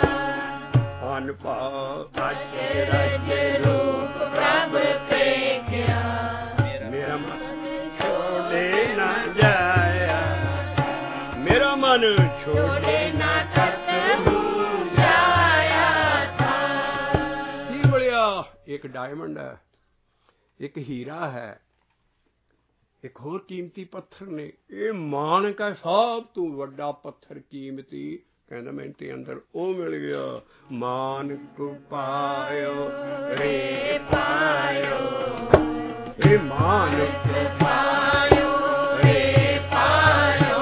ਅਨਭਉ ਅਚਰਜ ਰੂਪ ਪ੍ਰਭ ਪੇਖਿਆ, ਮੇਰਾ ਮਨ ਛੋਡੇ ਨਾ ਜਾਇਆ, ਮੇਰਾ ਮਨ ਛੋਡੇ ਨਾ ਕਤਹੁ ਜਾਇਆ ਥਾ। ਕੀ ਮਿਲਿਆ? ਇੱਕ ਡਾਇਮੰਡ ਹੈ, ਇੱਕ ਹੀਰਾ ਹੈ, ਇੱਕ ਹੋਰ ਕੀਮਤੀ ਪੱਥਰ ਨੇ। ਇਹ ਮਾਣਕ ਹੈ, ਸਭ ਤੋਂ ਵੱਡਾ ਪੱਥਰ ਕੀਮਤੀ। ਕਹਿੰਦਾ ਮੈਨੂੰ ਤੇ ਅੰਦਰ ਉਹ ਮਿਲ ਗਿਆ। ਮਾਨਕ ਪਾਇਓ ਰੇ ਪਾਇਓ, ਇਹ ਮਾਨਕ ਪਾਇਓ ਰੇ ਪਾਇਓ,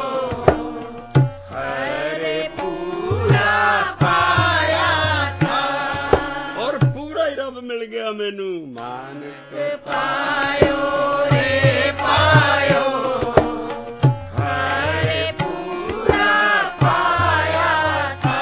ਹਰੇ ਪੂਰਾ ਪਾਇਆ ਥਾ। ਔਰ ਪੂਰਾ ਹੀ ਰੱਬ ਮਿਲ ਗਿਆ ਮੈਨੂੰ। ਮਾਨਕ ਪਾਇਓ ਰੇ ਪਾਇਓ, ਹਰੇ ਪੂਰਾ ਪਾਇਆ ਥਾ।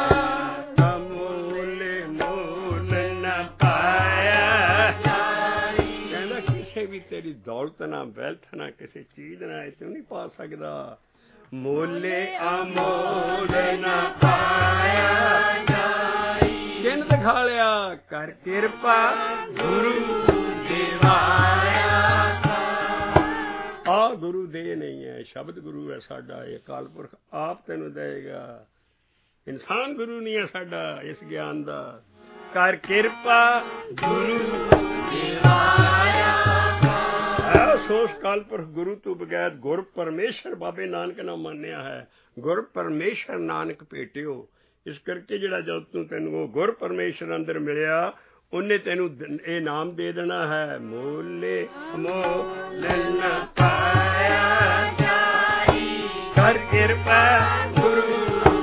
ਅਮੁੱਲ ਮੁੱਲ ਨ ਪਾਇਆ ਜਾਈ। ਕਹਿੰਦਾ ਕਿਸੇ ਵੀ ਤੇਰੀ ਦੌਲਤ ਨਾ, ਵੈਲਥ ਨਾ, ਕਿਸੇ ਚੀਜ਼ ਨਾ ਇਹ ਤੂੰ ਨਹੀਂ ਪਾ ਸਕਦਾ। ਮੁੱਲੇ ਅਮੋਲ ਨ ਪਾਇਆ ਜਾਈ। ਕਿਨ ਦਿਖਾ ਲਿਆ? ਕਰ ਕਿਰਪਾ ਗੁਰੂ ਦਿਵਾਇਆ ਥਾ। ਆ ਗੁਰੂ ਦੇ ਨਹੀਂ ਹੈ, ਸ਼ਬਦ ਗੁਰੂ ਹੈ ਸਾਡਾ। ਇਹ ਅਕਾਲ ਪੁਰਖ ਆਪ ਤੈਨੂੰ ਦੇਗਾ। ਇਨਸਾਨ ਗੁਰੂ ਨਹੀਂ ਹੈ ਸਾਡਾ ਇਸ ਗਿਆਨ ਦਾ। ਕਰ ਕਿਰਪਾ ਗੁਰੂ ਦਿਵਾਇਆ ਥਾ। ਸੋਸ ਕਾਲ ਪੁਰਖ ਗੁਰੂ ਤੋਂ ਬਗੈਰ ਗੁਰ ਪਰਮੇਸ਼ਰ ਬਾਬੇ ਨਾਨਕ ਨੇ ਮੰਨਿਆ ਹੈ। ਗੁਰ ਪਰਮੇਸ਼ਰ ਨਾਨਕ ਭੇਟਿਓ। ਇਸ ਕਰਕੇ ਜਿਹੜਾ ਜਦ ਤੈਨੂੰ ਉਹ ਗੁਰ ਪਰਮੇਸ਼ਰ ਅੰਦਰ ਮਿਲਿਆ, ਉਹਨੇ ਤੈਨੂੰ ਇਹ ਨਾਮ ਦੇ ਦੇਣਾ ਹੈ। ਮੋਲੇ ਮੋਲ ਨ ਪਾਇਆ ਜਾਈ, ਕਰ ਕਿਰਪਾ ਗੁਰੂ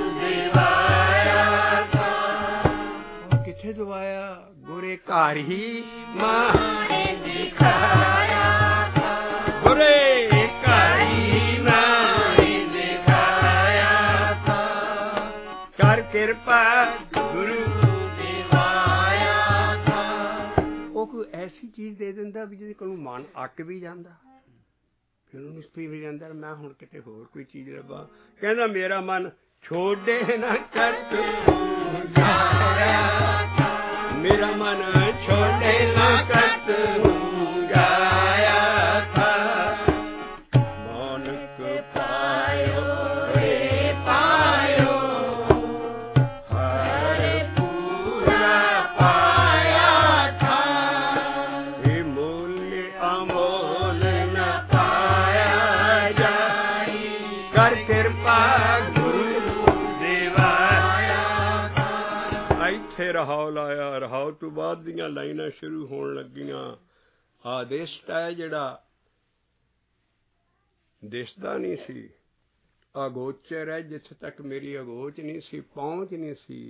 ਦਿਵਾਇਆ ਥਾ। ਕਿੱਥੇ ਦਵਾਇਆ? ਗੁਰੇ ਘਰ ਹੀ ਮਾਏ ਦਿਖਾਇਆ ਥਾ। ਗੁਰੇ ਘਰ ਹੀ ਮਾਏ ਦਿਖਾਇਆ ਥਾ। ਕਰ ਕਿਰਪਾ ਗੁਰੂ ਐਸੀ ਚੀਜ਼ ਦੇ ਦਿੰਦਾ ਵੀ ਜਿਹਦੇ ਕੋਲੋਂ ਮਨ ਅੱਕ ਵੀ ਜਾਂਦਾ, ਫਿਰ ਉਹਨੂੰ ਸਪੀ ਵੀ ਜਾਂਦਾ ਮੈਂ ਹੁਣ ਕਿਤੇ ਹੋਰ ਕੋਈ ਚੀਜ਼ ਲੱਭਾਂ। ਕਹਿੰਦਾ ਮੇਰਾ ਮਨ ਛੋਡੇ ਨਾ ਕਤਹੁ ਜਾਇਆ, ਮੇਰਾ ਮਨ ਛੋਡੇ ਨਾ ਕਤਹੁ ਜਾਇਆ ਥਾ। ਮਾਨਕ ਪਾਇਓ ਰੇ ਪਾਇਓ, ਹਰ ਪੂਰਾ ਪਾਇਆ ਥਾ। ਇਹ ਮੁੱਲ ਅਮੋਲ ਨ ਪਾਇਆ ਜਾਈ, ਕਰ ਕਿਰਪਾ ਰਹਾਉ ਲਾਇਆ। ਰਹਾਉ ਤੋਂ ਬਾਅਦ ਦੀਆਂ ਲਾਈਨਾਂ ਸ਼ੁਰੂ ਹੋਣ ਲੱਗੀਆਂ। ਆਦੇਸ਼ਟ ਹੈ ਜਿਹੜਾ ਦਿਸਦਾ ਨਹੀਂ ਸੀ, ਅਗੋਚਰ ਹੈ ਜਿੱਥੇ ਤੱਕ ਮੇਰੀ ਅਗੋਚ ਨਹੀਂ ਸੀ, ਪਹੁੰਚ ਨਹੀਂ ਸੀ।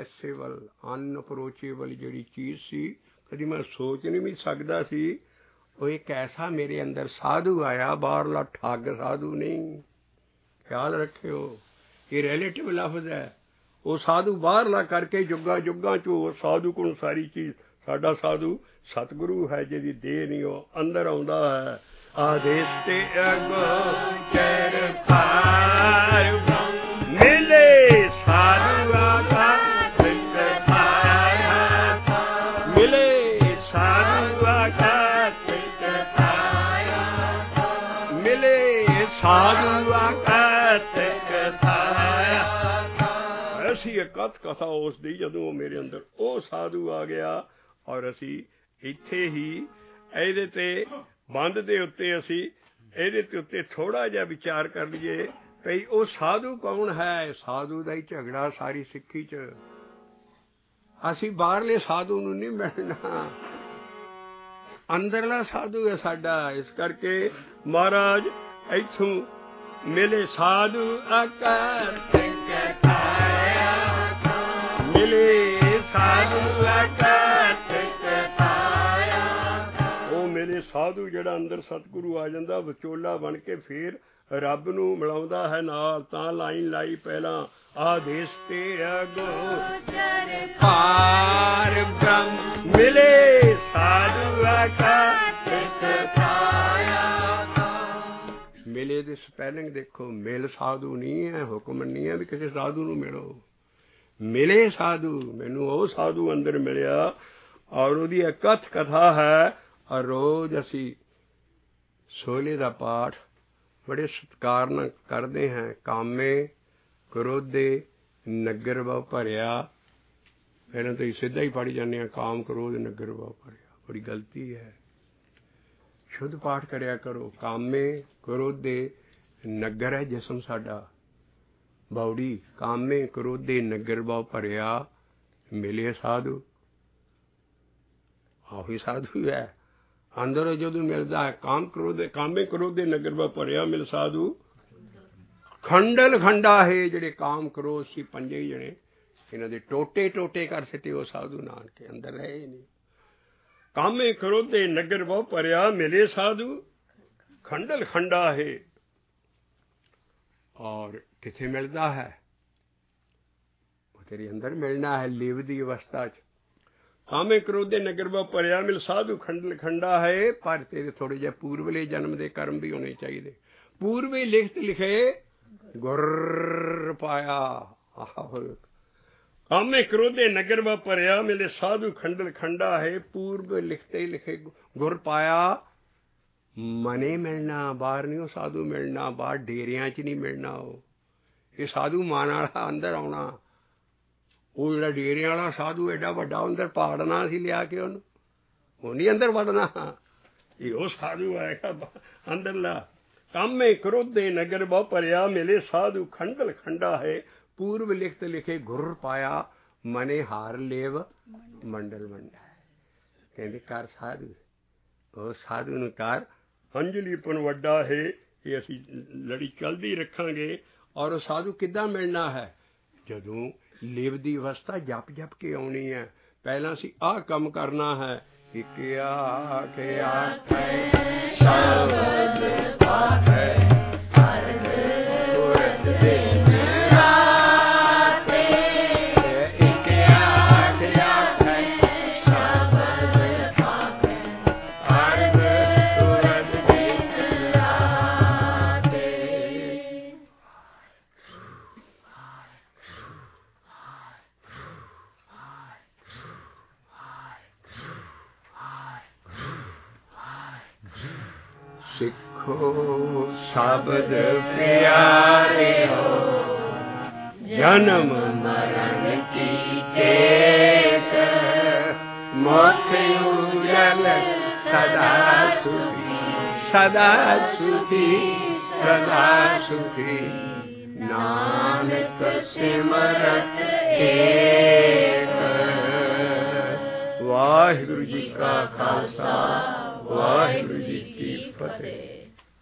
ਅਨਐਕਸੈਸਿਬਲ, ਅਨਅਪਰੋਚੇਬਲ ਜਿਹੜੀ ਚੀਜ਼ ਸੀ, ਕਦੀ ਮੈਂ ਸੋਚ ਨਹੀਂ ਵੀ ਸਕਦਾ ਸੀ, वो एक ऐसा मेरे अंदर साधु आया, बाहरला ठग साधु नहीं, ख्याल रखियो, ये रिलेटिव लफ्ज है। वो साधु बाहरला करके जुगा जुगा चो साधु को सारी चीज, साडा साधु सतगुरु है जिहदी देह नहीं, वो अंदर आउंदा है। आदेश ते अगोचर पार मिले साधु आका मिले साधु आका मिले साधु आका ऐसी कथ कथा उसकी जदों मेरे अंदर वो साधु आ गया। और असी इत्थे ही ਇਹਦੇ ਤੇ ਬੰਦ ਦੇ ਉੱਤੇ ਅਸੀਂ ਇਹਦੇ ਤੇ ਉੱਤੇ ਥੋੜਾ ਜਿਹਾ ਵਿਚਾਰ ਕਰ ਲਈਏ ਭਈ ਉਹ ਸਾਧੂ ਕੌਣ ਹੈ। ਸਾਧੂ ਦਾ ਹੀ ਝਗੜਾ ਸਾਰੀ ਸਿੱਖੀ 'ਚ। ਅਸੀਂ ਬਾਹਰਲੇ ਸਾਧੂ ਨੂੰ ਨਹੀਂ ਮਿਲਣਾ, ਅੰਦਰਲਾ ਸਾਧੂ ਹੈ ਸਾਡਾ। ਇਸ ਕਰਕੇ ਮਹਾਰਾਜ ਇੱਥੋਂ ਮਿਲੇ ਸਾਧੂ ਆਕਾਰ ਮਿਲੇ ਸਾਧੂ ਆਕਾਰ मेरे साधु जिहड़ा अंदर सतगुरु आ जांदा, विचोला बन के फिर रब नूं मिलाउंदा है नाल। तां लाइन लाई पहला आदेश ते अगोचर पार ब्रह्म मिले साधु आकार मिले दी स्पैलिंग देखो, मिल साधु नहीं है, हुक्म नहीं है भी किसी साधु नूं मिलो। मिले साधु, मैनूं वो साधु अंदर मिलिया। और उहदी कथ कथा है। और रोज असी सोहले का पाठ बड़े सत्कार नाल करते हैं। कामे क्रोधे नगर बहु भरिया, पहले तो सीधा ही पढ़ी जाने, काम क्रोध नगर बहु भरिया, बड़ी गलती है। शुद्ध पाठ करया करो। कामे क्रोधे नगर है जिसम साडा बौड़ी, कामे क्रोधे नगर बहु भरिया मिले साधु, आही साधु है। अंदर जदों मिलता है काम क्रोध, कामे क्रोध दे नगर वा भरिया मिल साधु खंडल खंडा है। जिहड़े काम क्रोध सी पंजे ही जने, इन्हां दे टोटे टोटे कर सिटे वो साधु नानके अंदर रहे ही नहीं। कामे क्रोध दे नगर वा भरिया मिले साधु खंडल खंडा है। और किथे मिलता है? वो तेरे अंदर मिलना है लिव दी अवस्था च। कामे क्रोधे नगर व भरिया मिल साधु खंडल खंडा है। पर तेरे थोड़े जे पूर्वले जन्म दे कर्म भी होने चाहिए। पूर्वे लिखत लिखे गुर पाया। कामे क्रोधे नगर व भरिया मिले साधु खंडल खंडा है। पूर्व लिखते लिखे गुर पाया। मने मिलना, बाहर नहीं हो साधु मिलना, बाहर डेरिया च नहीं मिलना। हो ये साधु मान वाला अंदर आना। वो जो डेरे वाला साधु एडा वड्डा अंदर पाड़ना सी लिया के वो नहीं अंदर वड़ना। ये साधु आएगा अंदरला। कामे क्रोधे नगर बहु भरिया मिले साधु खंडल खंडा है। पूर्व लिखत लिखे गुर पाया, मने हार लेव मंडल मंडा है। कहते कर साधु, वो साधु नूं कर। अंजलिपन वड्डा है। ये असीं लड़ी चलदी रखांगे। और साधु किद्दां मिलना है? जदों लिव दी अवस्था जप जप के आनी है। पहला असीं आह काम करना है। एक आखे आखे शब्द पाठे अर्ध तुरत दिन राते। एक आखे आखे शब्द पाठे अर्ध तुरत दिन राते। सिखो शब्द प्यारे हो, जन्म मरण की टेक। मोक्ष उजल सदा सुखी, सदा सुखी, सदा सुखी। नानक सिमरत एक। वाहिगुरु जी का खालसा, वाहिगुरु जी की फतेह।